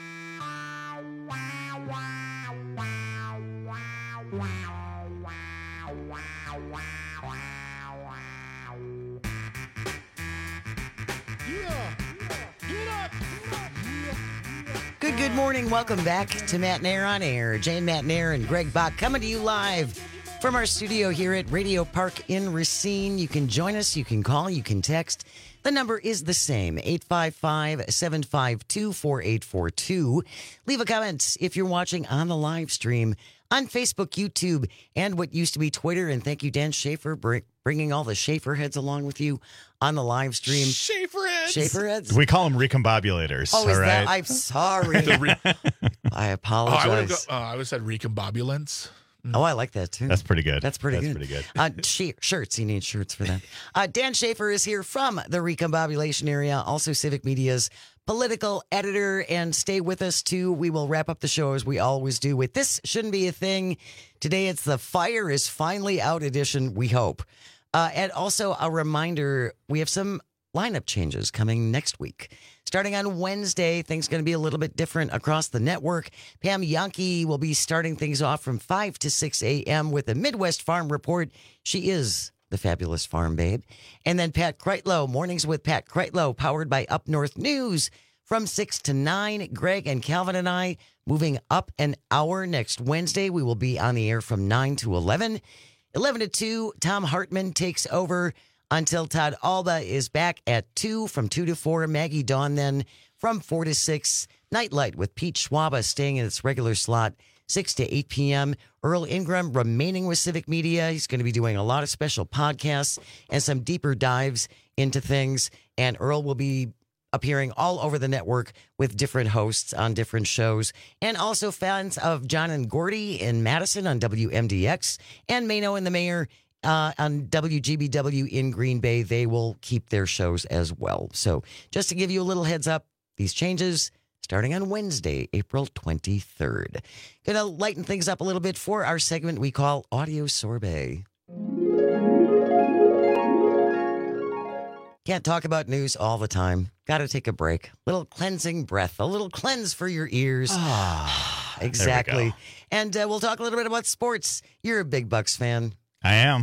Good, good morning. Welcome back to Matt and Air on Air. Jane, Matt and Air, and Greg Bach coming to you live from our studio here at Radio Park in Racine. You can join us. You can call. You can text. The number is the same, eight five five, seven five two, four eight four two. Leave a comment if you're watching on the live stream on Facebook, YouTube, and what used to be Twitter. And thank you, Dan Schaefer, br- bringing all the Schaefer heads along with you on the live stream. Schaefer heads? Schaefer heads? We call them recombobulators. Oh, is all that? right? I'm sorry. I apologize. Oh, I would have uh, I would have said recombobulance. Oh, I like that too. That's pretty good. That's pretty That's good. pretty good. Uh, sh- shirts. You need shirts for that. Uh, Dan Schaefer is here from the recombobulation area, also Civic Media's political editor. And stay with us too. We will wrap up the show as we always do with This Shouldn't Be a Thing. Today it's the Fire is Finally Out edition, we hope. Uh, and also a reminder, we have some lineup changes coming next week. Starting on Wednesday, things going to be a little bit different across the network. Pam Yankee will be starting things off from five to six a.m. with a Midwest Farm Report. She is the fabulous farm babe. And then Pat Kreitlow, Mornings with Pat Kreitlow, powered by Up North News from six to nine. Greg and Calvin and I moving up an hour next Wednesday. We will be on the air from nine to eleven. eleven to two, Tom Hartman takes over until Todd Albaugh is back at two, from two to four. Maggie Dawn then from four to six. Nightlight with Pete Schwaba staying in its regular slot, six to eight p.m. Earl Ingram remaining with Civic Media. He's going to be doing a lot of special podcasts and some deeper dives into things. And Earl will be appearing all over the network with different hosts on different shows. And also fans of John and Gordy in Madison on W M D X and Mano and the Mayor Uh, on W G B W in Green Bay. They will keep their shows as well. So just to give you a little heads up, these changes starting on Wednesday, April twenty-third. Gonna lighten things up a little bit for our segment we call Audio Sorbet. Can't talk about news all the time. Gotta take a break. Little cleansing breath, a little cleanse for your ears. Ah, exactly. there we go. And uh, we'll talk a little bit about sports. You're a big Bucks fan. I am.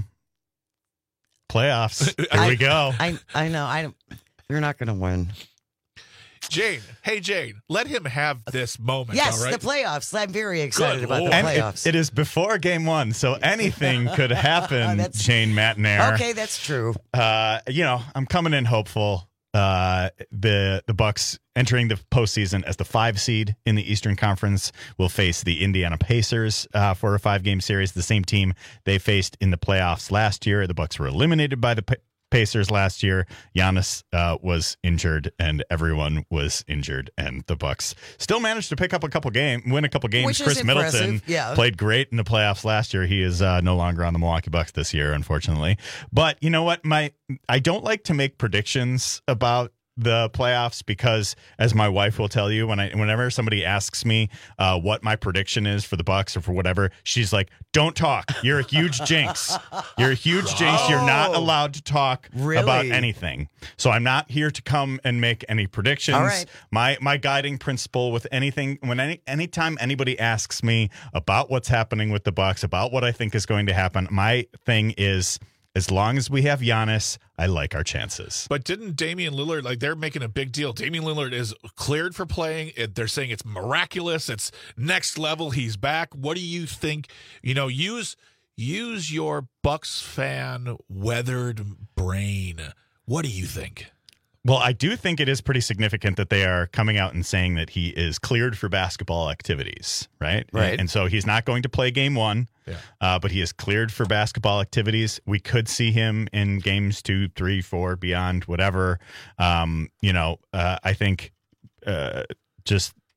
Playoffs. Here I, we go. I I know. I You're not going to win. Jane, hey Jane, let him have this moment. Yes, all right? the playoffs. I'm very excited Good about Lord. the And playoffs. it, it is before game one, so anything could happen, That's- Jane Matnair. Okay, that's true. Uh, you know, I'm coming in hopeful. Uh, the the Bucks entering the postseason as the five seed in the Eastern Conference will face the Indiana Pacers uh, for a five game series. The same team they faced in the playoffs last year. The Bucks were eliminated by the Pa- Pacers last year. Giannis uh, was injured, and everyone was injured, and the Bucks still managed to pick up a couple game, win a couple games. Which is Chris impressive, Middleton yeah. played great in the playoffs last year. He is uh, no longer on the Milwaukee Bucks this year, unfortunately. But you know what? My I don't like to make predictions about the playoffs because, as my wife will tell you, when I whenever somebody asks me uh, what my prediction is for the Bucks or for whatever, she's like, "Don't talk. You're a huge jinx. You're a huge jinx. You're not allowed to talk Really? about anything." So I'm not here to come and make any predictions. All right. My my guiding principle with anything, when any anytime anybody asks me about what's happening with the Bucks, about what I think is going to happen, my thing is, as long as we have Giannis, I like our chances. But didn't Damian Lillard, like, they're making a big deal. Damian Lillard is cleared for playing. It, they're saying it's miraculous. It's next level. He's back. What do you think? You know, use use your Bucks fan weathered brain. What do you think? Well, I do think it is pretty significant that they are coming out and saying that he is cleared for basketball activities, right? Right. And, and so he's not going to play game one, Yeah. uh, but he is cleared for basketball activities. We could see him in games two, three, four, beyond, whatever. Um, you know, uh, I think uh, just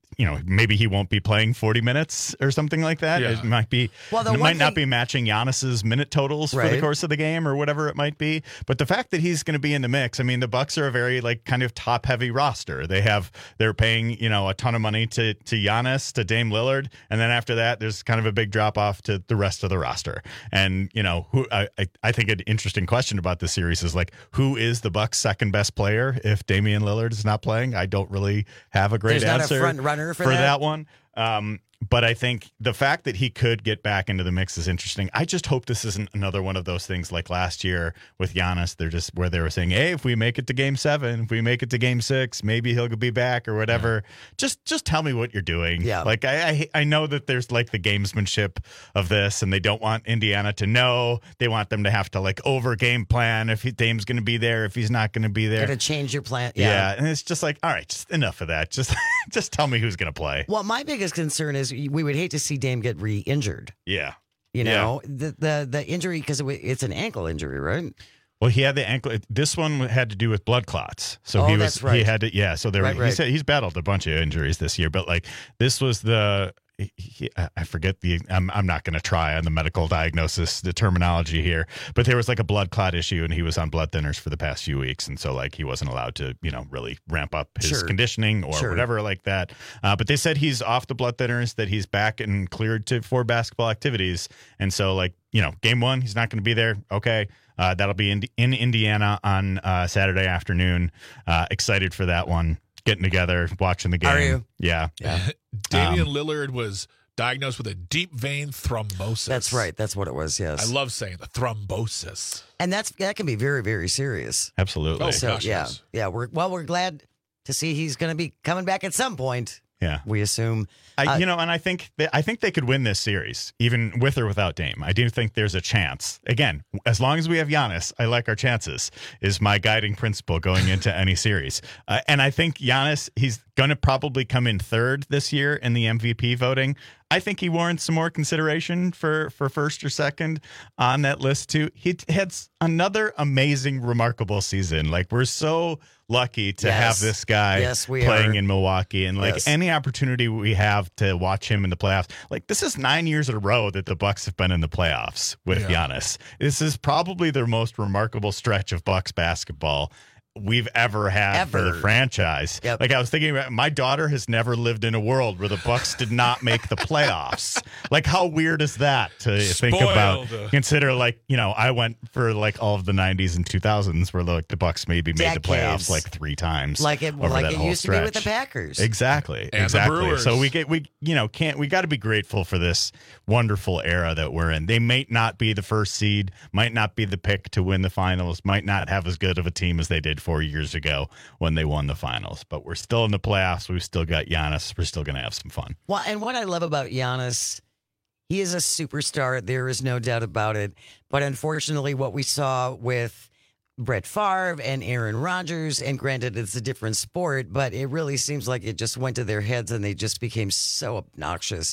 you know, maybe he won't be playing forty minutes or something like that. Yeah. It might be, Well, the it one might not thing- be matching Giannis's minute totals for the Right. course of the game or whatever it might be. But the fact that he's going to be in the mix, I mean, the Bucks are a very like kind of top heavy roster. They have, they're paying, you know, a ton of money to, to Giannis, to Dame Lillard. And then after that, there's kind of a big drop off to the rest of the roster. And, you know, who I, I, I think an interesting question about this series is like, who is the Bucks' second best player if Damian Lillard is not playing? I don't really have a great There's not a answer front runner for that? that one. Um, but I think the fact that he could get back into the mix is interesting. I just hope this isn't another one of those things like last year with Giannis. They're just where they were saying, hey, if we make it to game seven, if we make it to game six, maybe he'll be back or whatever. Yeah. Just just tell me what you're doing. Yeah. Like I, I I know that there's like the gamesmanship of this and they don't want Indiana to know. They want them to have to like over game plan if he, Dame's going to be there, if he's not going to be there. Got to change your plan. Yeah. Yeah. And it's just like, all right, just enough of that. Just just tell me who's going to play. Well, my biggest concern is we would hate to see Dame get re-injured. Yeah. You know, yeah. the, the the injury, because it's an ankle injury, right? Well, he had the ankle. This one had to do with blood clots. So oh, he was, that's right. he had to, yeah. So there, right, he right. said he's battled a bunch of injuries this year, but like this was the, he, I forget the, I'm, I'm not going to try on the medical diagnosis, the terminology here, but there was like a blood clot issue and he was on blood thinners for the past few weeks. And so like he wasn't allowed to, you know, really ramp up his sure. conditioning or sure. whatever like that. Uh, but they said he's off the blood thinners, that he's back and cleared to for basketball activities. And so like, you know, game one, he's not going to be there. Okay. Uh, that'll be in, in Indiana on uh, Saturday afternoon. Uh, excited for that one. Getting together, watching the game. Are you? Yeah. Yeah. Damian Um, Lillard was diagnosed with a deep vein thrombosis. That's right. That's what it was. Yes. I love saying the thrombosis. And that's that can be very, very serious. Absolutely. Oh, So gosh, yeah, yes. yeah. We're well. We're glad to see he's going to be coming back at some point. Yeah. We assume. I, Uh, you know, and I think that, I think they could win this series, even with or without Dame. I do think there's a chance. Again, as long as we have Giannis, I like our chances. Is my guiding principle going into any series. Uh, and I think Giannis, he's going to probably come in third this year in the M V P voting. I think he warrants some more consideration for, for first or second on that list too. He had another amazing, remarkable season. Like we're so lucky to Yes. have this guy Yes, we playing are. in Milwaukee, and like Yes. any opportunity we have to watch him in the playoffs. Like this is nine years in a row that the Bucks have been in the playoffs with Yeah. Giannis. This is probably their most remarkable stretch of Bucks basketball we've ever had for the Ever. franchise. Yep. Like I was thinking about, my daughter has never lived in a world where the Bucks did not make the playoffs. Like how weird is that to think about? Spoiled. Consider like, you know, I went for like all of the nineties and two thousands where like the Bucks maybe made the playoffs Decades. like three times. like it, over like that it whole used to be with the stretch. Packers. Exactly. And the exactly. Brewers. So we get we you know can't we got to be grateful for this wonderful era that we're in. They might not be the first seed, might not be the pick to win the finals, might not have as good of a team as they did four years ago when they won the finals, but we're still in the playoffs. We've still got Giannis. We're still going to have some fun. Well, and what I love about Giannis, he is a superstar. There is no doubt about it. But unfortunately, what we saw with Brett Favre and Aaron Rodgers, and granted, it's a different sport, but it really seems like it just went to their heads and they just became so obnoxious.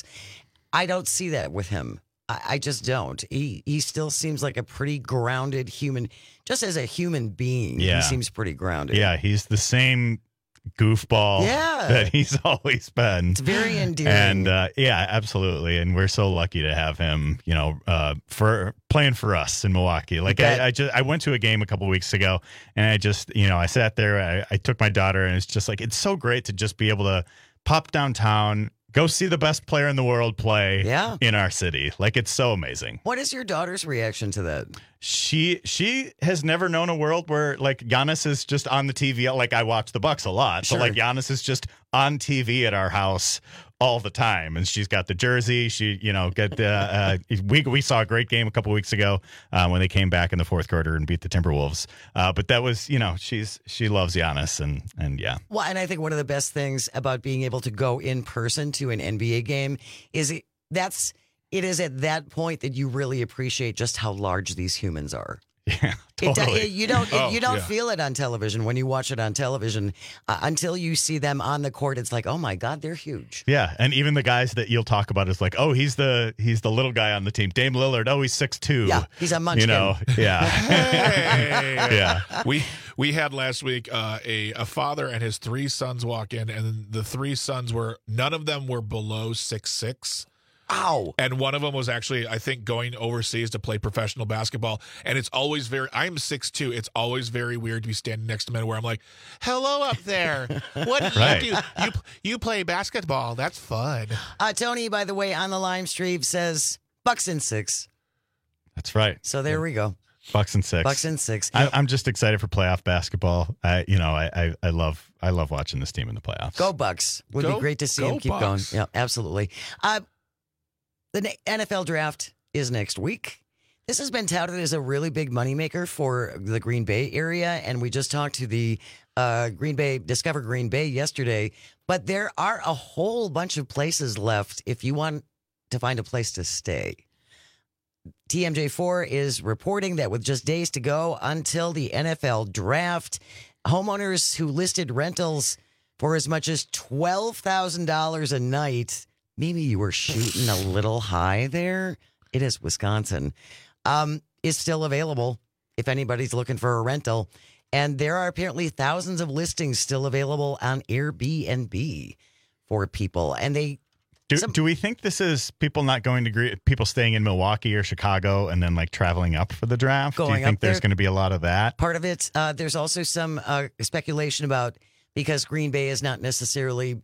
I don't see that with him. I, I just don't. He he still seems like a pretty grounded human. Just as a human being, Yeah. he seems pretty grounded. Yeah, he's the same goofball Yeah. that he's always been. It's very endearing. And uh, yeah, absolutely. And we're so lucky to have him, you know, uh, for playing for us in Milwaukee. Like Okay. I, I just I went to a game a couple weeks ago, and I just, you know, I sat there, I, I took my daughter, and it's just like it's so great to just be able to pop downtown, go see the best player in the world play Yeah. in our city. Like it's so amazing. What is your daughter's reaction to that? She she has never known a world where like Giannis is just on the T V. Like I watch the Bucks a lot, Sure. so like Giannis is just on T V at our house all the time, and she's got the jersey. She you know get the uh, we we saw a great game a couple weeks ago uh, when they came back in the fourth quarter and beat the Timberwolves. Uh, but that was you know she's she loves Giannis and and yeah. Well, and I think one of the best things about being able to go in person to an N B A game is it, that's it is at that point that you really appreciate just how large these humans are. Yeah, It, totally. it- you don't Oh, you don't yeah. feel it on television when you watch it on television uh, until you see them on the court. It's like, oh my God, they're huge. Yeah, and even the guys that you'll talk about is like, oh, he's the he's the little guy on the team. Dame Lillard, oh, he's six two. Yeah, he's a munchkin. You know, yeah. Hey. Yeah. We we had last week uh, a a father and his three sons walk in, and the three sons were none of them were below six six. Ow. And one of them was actually, I think, going overseas to play professional basketball. And it's always very, I'm six two. It's always very weird to be standing next to men where I'm like, hello up there. What do Right. you do? You, you play basketball. That's fun. Uh, Tony, by the way, on the live stream says Bucks in six. That's right. So there we go. Bucks and six. Bucks and six. I, I'm just excited for playoff basketball. I, you know, I, I, I love, I love watching this team in the playoffs. Go Bucks. Would Go- be great to see go him keep Bucks. going. Yeah, absolutely. Uh, the na- N F L draft is next week. This has been touted as a really big moneymaker for the Green Bay area, and we just talked to the uh, Green Bay Discover Green Bay yesterday. But there are a whole bunch of places left if you want to find a place to stay. T M J four is reporting that with just days to go until the N F L draft, homeowners who listed rentals for as much as twelve thousand dollars a night, maybe you were shooting a little high there. It is Wisconsin, um, is still available if anybody's looking for a rental. And there are apparently thousands of listings still available on Airbnb for people. And they Do, do we think this is people not going to Gre- people staying in Milwaukee or Chicago and then like traveling up for the draft? do Going you think up there's there. going to be a lot of that? Part of it, uh, there's also some uh, speculation about because Green Bay is not necessarily.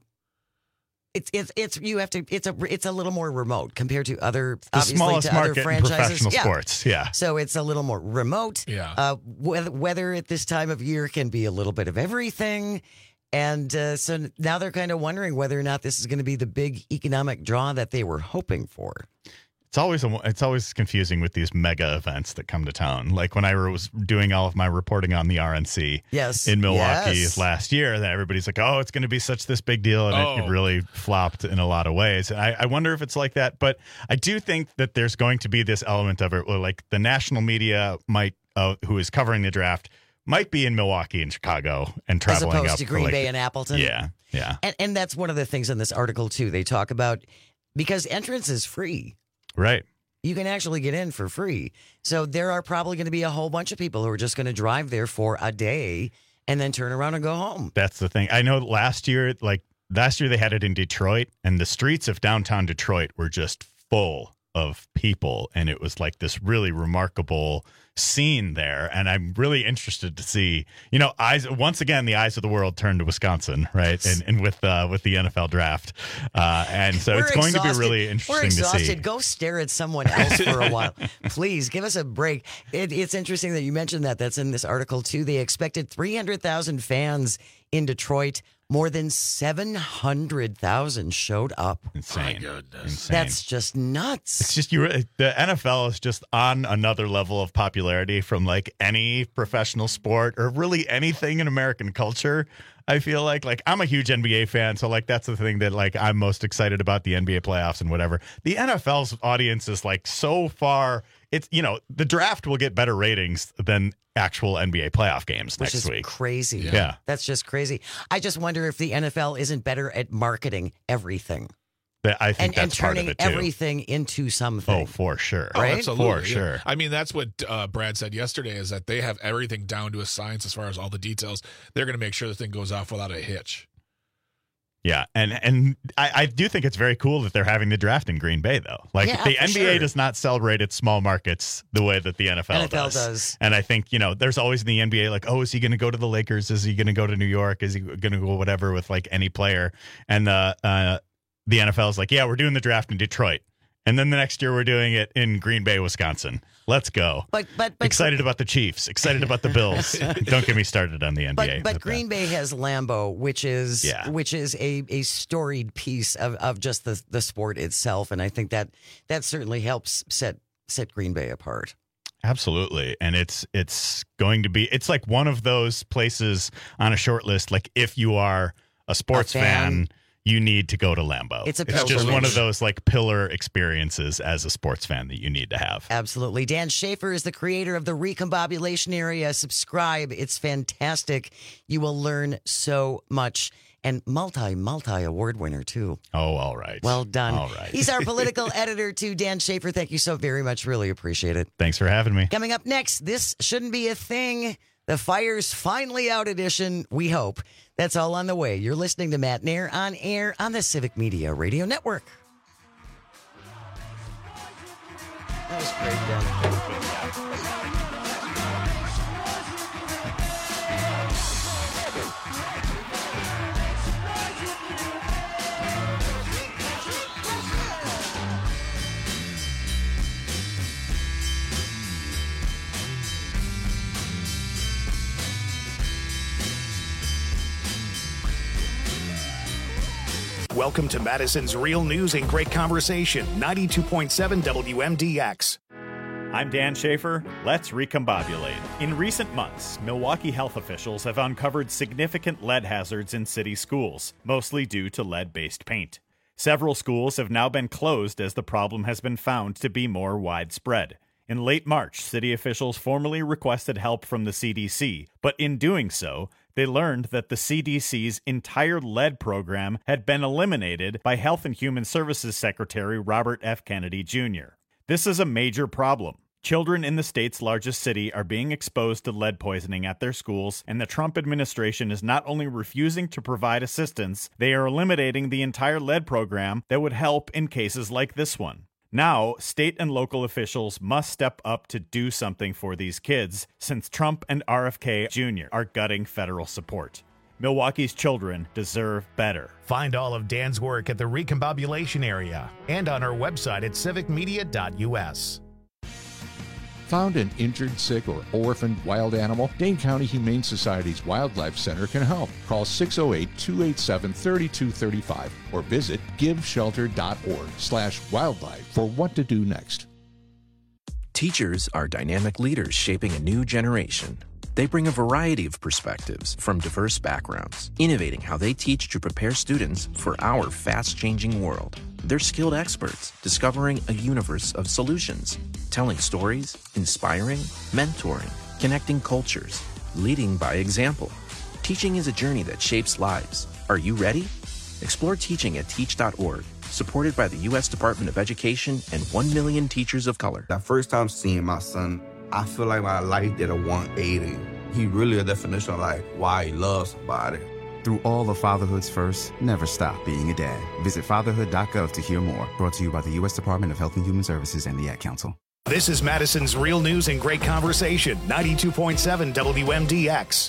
It's it's it's you have to it's a it's a little more remote compared to other The obviously smallest to other market in franchises. professional Yeah. sports. Yeah. So it's a little more remote. Yeah. Uh, weather, weather at this time of year can be a little bit of everything. And uh, so now they're kind of wondering whether or not this is going to be the big economic draw that they were hoping for. It's always a, it's always confusing with these mega events that come to town. Like when I was doing all of my reporting on the R N C Yes. in Milwaukee Yes. last year, that everybody's like, "Oh, it's going to be such this big deal," and it, Oh. it really flopped in a lot of ways. And I, I wonder if it's like that. But I do think that there's going to be this element of it, where like the national media might, uh, who is covering the draft, might be in Milwaukee and Chicago and As traveling opposed up to for, Green like, Bay and Appleton. Yeah, yeah, And, and that's one of the things in this article, too. They talk about because entrance is free. right. You can actually get in for free. So there are probably going to be a whole bunch of people who are just going to drive there for a day and then turn around and go home. That's the thing. I know last year, like last year, they had it in Detroit, and the streets of downtown Detroit were just full of people, and it was like this really remarkable scene there. And I'm really interested to see, you know, eyes once again, the eyes of the world turned to Wisconsin, right? And and with uh, with the N F L draft, uh, and so We're it's going to be exhausted. really We're interesting to exhausted. see. Go stare at someone else for a while. Please give us a break. It, it's interesting that you mentioned that. That's in this article, too. They expected three hundred thousand fans in Detroit. More than seven hundred thousand showed up. Insane. Insane. That's just nuts. It's just you. The N F L is just on another level of popularity from like any professional sport or really anything in American culture. I feel like like I'm a huge N B A fan, so like that's the thing that like I'm most excited about, the N B A playoffs and whatever. The N F L's audience is like so far. It's, you know, the draft will get better ratings than actual N B A playoff games Which next is week. crazy. Yeah. That's just crazy. I just wonder if the N F L isn't better at marketing everything That- I think and, and that's part of turning it too. everything into something. Oh, for sure. Oh, Right? absolutely. For yeah. sure. I mean, that's what uh, Brad said yesterday is that they have everything down to a science as far as all the details. They're going to make sure the thing goes off without a hitch. Yeah, and and I, I do think it's very cool that they're having the draft in Green Bay, though. Like Yeah, the for N B A sure. does not celebrate its small markets the way that the N F L, N F L does. does. And I think, you know, there's always in the N B A like, oh, is he going to go to the Lakers? Is he going to go to New York? Is he going to go whatever with like any player? And the uh, the N F L is like, yeah, we're doing the draft in Detroit, and then the next year we're doing it in Green Bay, Wisconsin. Let's go. But but but Excited about the Chiefs. Excited about the Bills. Don't get me started on the N B A. But, but with Green Bay has Lambeau, which is Yeah. which is a, a storied piece of, of just the, the sport itself, and I think that that certainly helps set set Green Bay apart. Absolutely. And it's it's going to be it's like one of those places on a short list, like if you are a sports A fan. fan, you need to go to Lambeau. It's a just pilgrimage. one of those like pillar experiences as a sports fan that you need to have. Absolutely. Dan Schaefer is the creator of the Recombobulation Area. Subscribe. It's fantastic. You will learn so much. And multi, multi award winner, too. Oh, all right. Well done. All right. He's our political editor, too. Dan Schaefer, thank you so very much. Really appreciate it. Thanks for having me. Coming up next, this shouldn't be a thing. The fire's finally out edition, we hope. That's all on the way. You're listening to Matt Nair on air on the Civic Media Radio Network. That was great, Dan. Welcome to Madison's Real News and Great Conversation, ninety-two point seven W M D X. I'm Dan Schaefer. Let's recombobulate. In recent months, Milwaukee health officials have uncovered significant lead hazards in city schools, mostly due to lead-based paint. Several schools have now been closed as the problem has been found to be more widespread. In late March, city officials formally requested help from the C D C, but in doing so, they learned that the C D C's entire lead program had been eliminated by Health and Human Services Secretary Robert F. Kennedy Junior This is a major problem. Children in the state's largest city are being exposed to lead poisoning at their schools, and the Trump administration is not only refusing to provide assistance, they are eliminating the entire lead program that would help in cases like this one. Now, state and local officials must step up to do something for these kids, since Trump and R F K Junior are gutting federal support. Milwaukee's children deserve better. Find all of Dan's work at the Recombobulation Area and on our website at civic media dot U S. Found an injured, sick, or orphaned wild animal? Dane County Humane Society's Wildlife Center can help. Call six oh eight, two eight seven, three two three five or visit giveshelter.org slash wildlife for what to do next. Teachers are dynamic leaders shaping a new generation. They bring a variety of perspectives from diverse backgrounds, innovating how they teach to prepare students for our fast-changing world. They're skilled experts, discovering a universe of solutions, telling stories, inspiring, mentoring, connecting cultures, leading by example. Teaching is a journey that shapes lives. Are you ready? Explore teaching at teach dot org, supported by the U S Department of Education and one million teachers of color. That first time seeing my son, I feel like my life did a one eighty. He really a definition of like why he loves somebody. Through all of Fatherhood's first, never stop being a dad. Visit fatherhood dot gov to hear more. Brought to you by the U S Department of Health and Human Services and the Ad Council. This is Madison's Real News and Great Conversation, ninety-two point seven W M D X.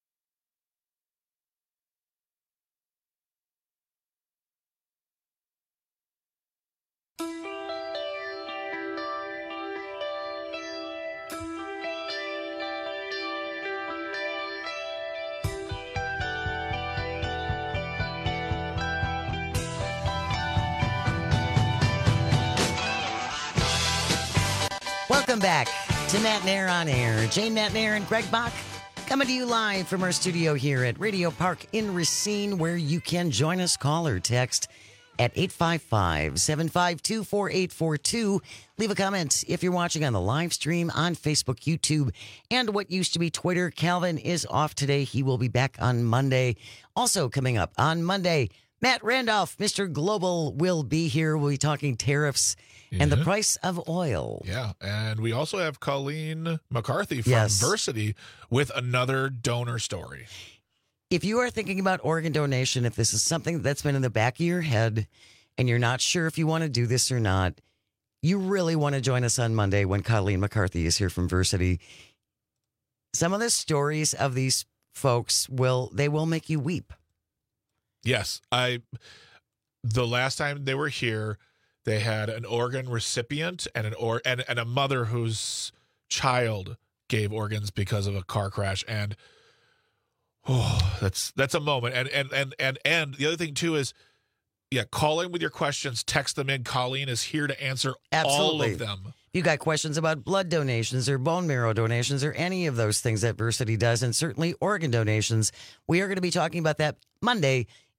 Welcome back to Matt Nair on Air. Jane Matt Nair and Greg Bach coming to you live from our studio here at Radio Park in Racine, where you can join us. Call or text at eight five five, seven five two, four eight four two. Leave a comment if you're watching on the live stream on Facebook, YouTube, and what used to be Twitter. Calvin is off today. He will be back on Monday. Also coming up on Monday, Matt Randolph, Mister Global, will be here. We'll be talking tariffs and the Yeah. price of oil. Yeah, and we also have Colleen McCarthy from Yes. Versity with another donor story. If you are thinking about organ donation, if this is something that's been in the back of your head and you're not sure if you want to do this or not, you really want to join us on Monday when Colleen McCarthy is here from Versity. Some of the stories of these folks will, they will make you weep. Yes, I. The last time they were here, they had an organ recipient and an or and, and a mother whose child gave organs because of a car crash, and oh, that's that's a moment. And and and and and the other thing too is, yeah, call in with your questions, text them in. Colleen is here to answer all Absolutely. of them. You got questions about blood donations or bone marrow donations or any of those things that Versity does, and certainly organ donations. We are going to be talking about that Monday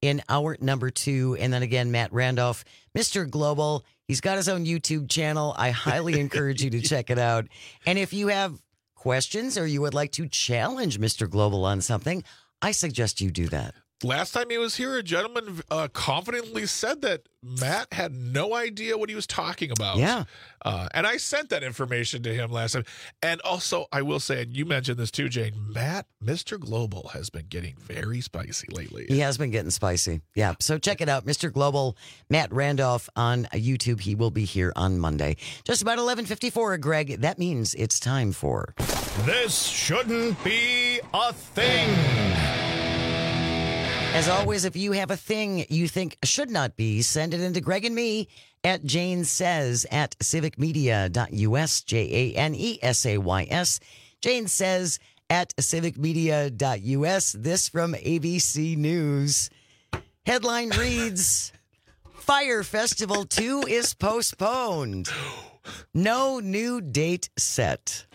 in hour number two. And then again, Matt Randolph, Mister Global. He's got his own YouTube channel. I highly encourage you to check it out. And if you have questions or you would like to challenge Mister Global on something, I suggest you do that. Last time he was here, a gentleman uh, confidently said that Matt had no idea what he was talking about. Yeah. Uh, and I sent that information to him last time. And also, I will say, and you mentioned this too, Jane, Matt, Mister Global, has been getting very spicy lately. He has been getting spicy. Yeah. So check it out. Mister Global, Matt Randolph on YouTube. He will be here on Monday. Just about eleven fifty-four, Greg. That means it's time for... This shouldn't be a thing. As always, if you have a thing you think should not be, send it into Greg and me at Jane Says at civic media dot U S, J A N E S A Y S. Jane Says at civic media dot U S. This from A B C News. Headline reads, Fire Festival two is postponed. No new date set.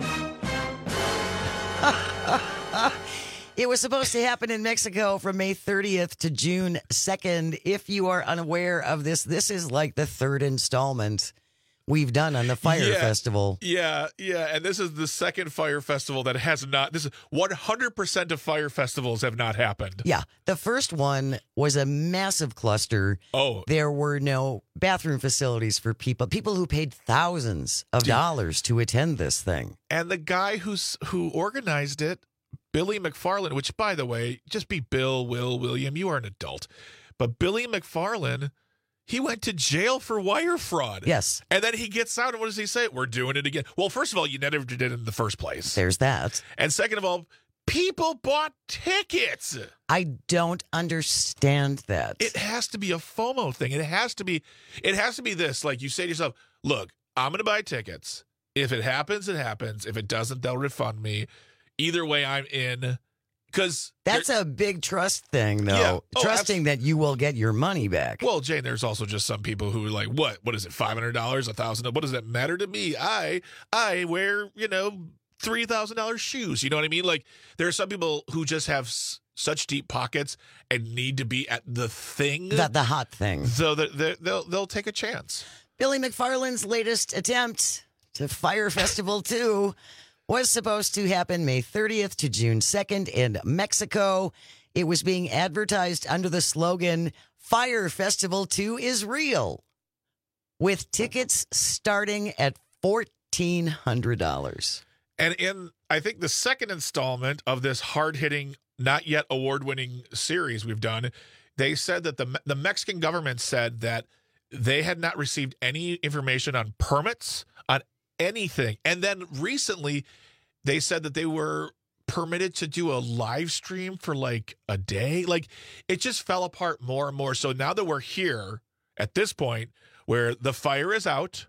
It was supposed to happen in Mexico from May thirtieth to June second. If you are unaware of this, this is like the third installment we've done on the Fire yeah, Festival. Yeah, yeah. And this is the second Fire Festival that has not, this is one hundred percent of Fire Festivals have not happened. Yeah. The first one was a massive cluster. Oh. There were no bathroom facilities for people, people who paid thousands of dollars to attend this thing. And the guy who's who organized it, Billy McFarland, which, by the way, just be Bill, Will, William. You are an adult. But Billy McFarland, he went to jail for wire fraud. Yes. And then he gets out, and what does he say? We're doing it again. Well, first of all, you never did it in the first place. There's that. And second of all, people bought tickets. I don't understand that. It has to be a FOMO thing. It has to be, it has to be this. Like, you say to yourself, look, I'm going to buy tickets. If it happens, it happens. If it doesn't, they'll refund me. Either way, I'm in. Because that's a big trust thing, though. Yeah. Oh, Trusting that you will get your money back. Well, Jane, there's also just some people who are like, what? What is it, five hundred dollars, one thousand dollars? What does that matter to me? I I wear, you know, three thousand dollars shoes. You know what I mean? Like, there are some people who just have s- such deep pockets and need to be at the thing. The, the hot thing. So that they'll, they'll take a chance. Billy McFarland's latest attempt to Fire Festival two was supposed to happen May thirtieth to June second in Mexico. It was being advertised under the slogan, Fire Festival two is real, with tickets starting at fourteen hundred dollars. And in, I think, the second installment of this hard-hitting, not yet award-winning series we've done, they said that the the Mexican government said that they had not received any information on permits, on anything. And then recently, they said that they were permitted to do a live stream for like a day. Like, it just fell apart more and more. So now that we're here at this point where the fire is out,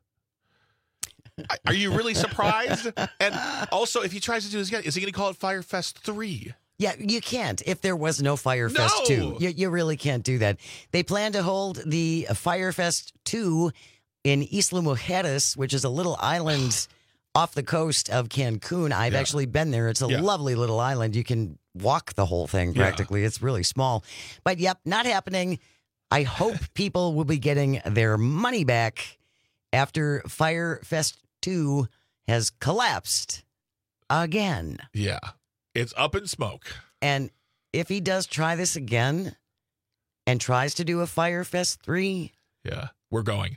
are you really surprised? And also, if he tries to do this again, is he going to call it Fire Fest three? Yeah, you can't. If there was no Fire Fest No! two, you, you really can't do that. They plan to hold the Fire Fest two in Isla Mujeres, which is a little island off the coast of Cancun. I've Yeah. actually been there. It's a Yeah. lovely little island. You can walk the whole thing practically. It's really small. But yep, not happening. I hope people will be getting their money back after Fire Fest two has collapsed again. Yeah. It's up in smoke. And if he does try this again and tries to do a Fire Fest three, Yeah. We're going.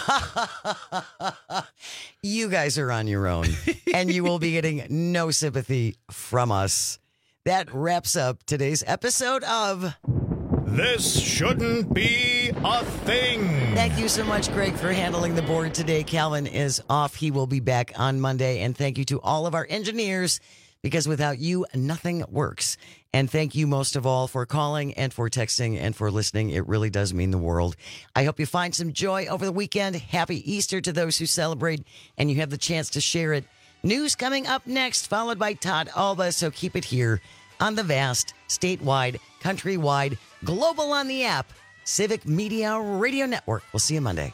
you guys are on your own, and you will be getting no sympathy from us. That wraps up today's episode of This Shouldn't Be a Thing. Thank you so much, Greg, for handling the board today. Calvin is off. He will be back on Monday. And thank you to all of our engineers, because without you, nothing works. And thank you most of all for calling and for texting and for listening. It really does mean the world. I hope you find some joy over the weekend. Happy Easter to those who celebrate, and you have the chance to share it. News coming up next, followed by Todd Alba. So keep it here on the vast, statewide, countrywide, global on the app, Civic Media Radio Network. We'll see you Monday.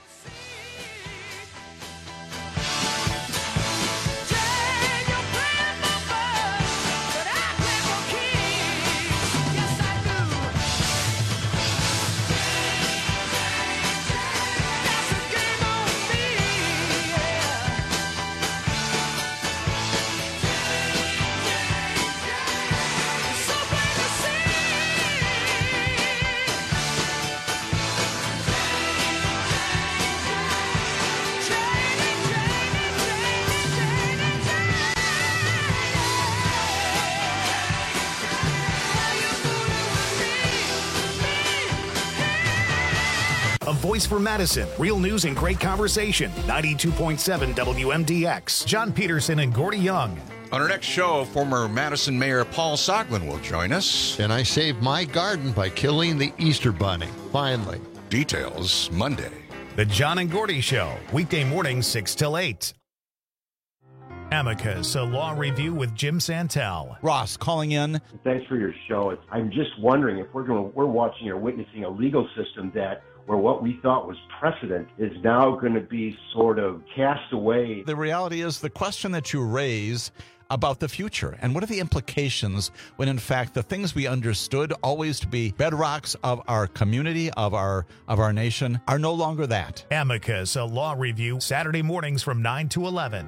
voice for Madison. Real news and great conversation. ninety-two point seven W M D X. John Peterson and Gordy Young. On our next show, former Madison Mayor Paul Soglin will join us. And I saved my garden by killing the Easter Bunny. Finally. Details Monday. The John and Gordy Show, weekday mornings six till eight. Amicus, a law review with Jim Santel. Ross calling in. Thanks for your show. It's, I'm just wondering if we're going, we're watching or witnessing a legal system that where what we thought was precedent is now going to be sort of cast away. The reality is the question that you raise about the future and what are the implications when in fact the things we understood always to be bedrocks of our community, of our of our nation, are no longer that. Amicus, a law review, Saturday mornings from nine to eleven.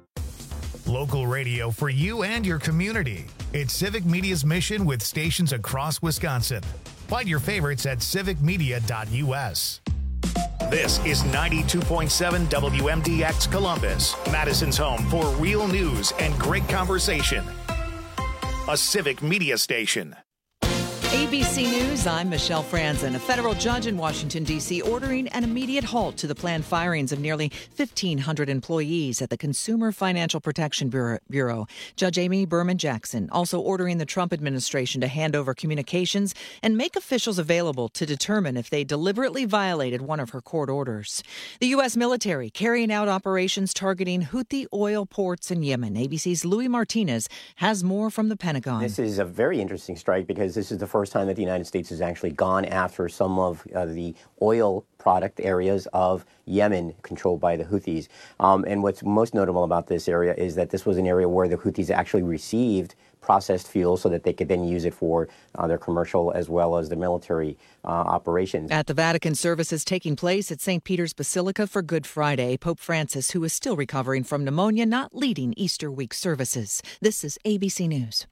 Local radio for you and your community. It's Civic Media's mission with stations across Wisconsin. Find your favorites at civic media dot U S. This is ninety-two point seven W M D X Columbus, Madison's home for real news and great conversation. A Civic Media station. A B C News, I'm Michelle Franzen. A federal judge in Washington, D C ordering an immediate halt to the planned firings of nearly fifteen hundred employees at the Consumer Financial Protection Bureau. Judge Amy Berman Jackson also ordering the Trump administration to hand over communications and make officials available to determine if they deliberately violated one of her court orders. The U S military carrying out operations targeting Houthi oil ports in Yemen. A B C's Louis Martinez has more from the Pentagon. This is a very interesting strike because this is the first time that the United States has actually gone after some of uh, the oil product areas of Yemen controlled by the Houthis. Um, and what's most notable about this area is that this was an area where the Houthis actually received processed fuel so that they could then use it for uh, their commercial as well as the military uh, operations. At the Vatican, services taking place at Saint Peter's Basilica for Good Friday. Pope Francis, who is still recovering from pneumonia, not leading Easter week services. This is A B C News.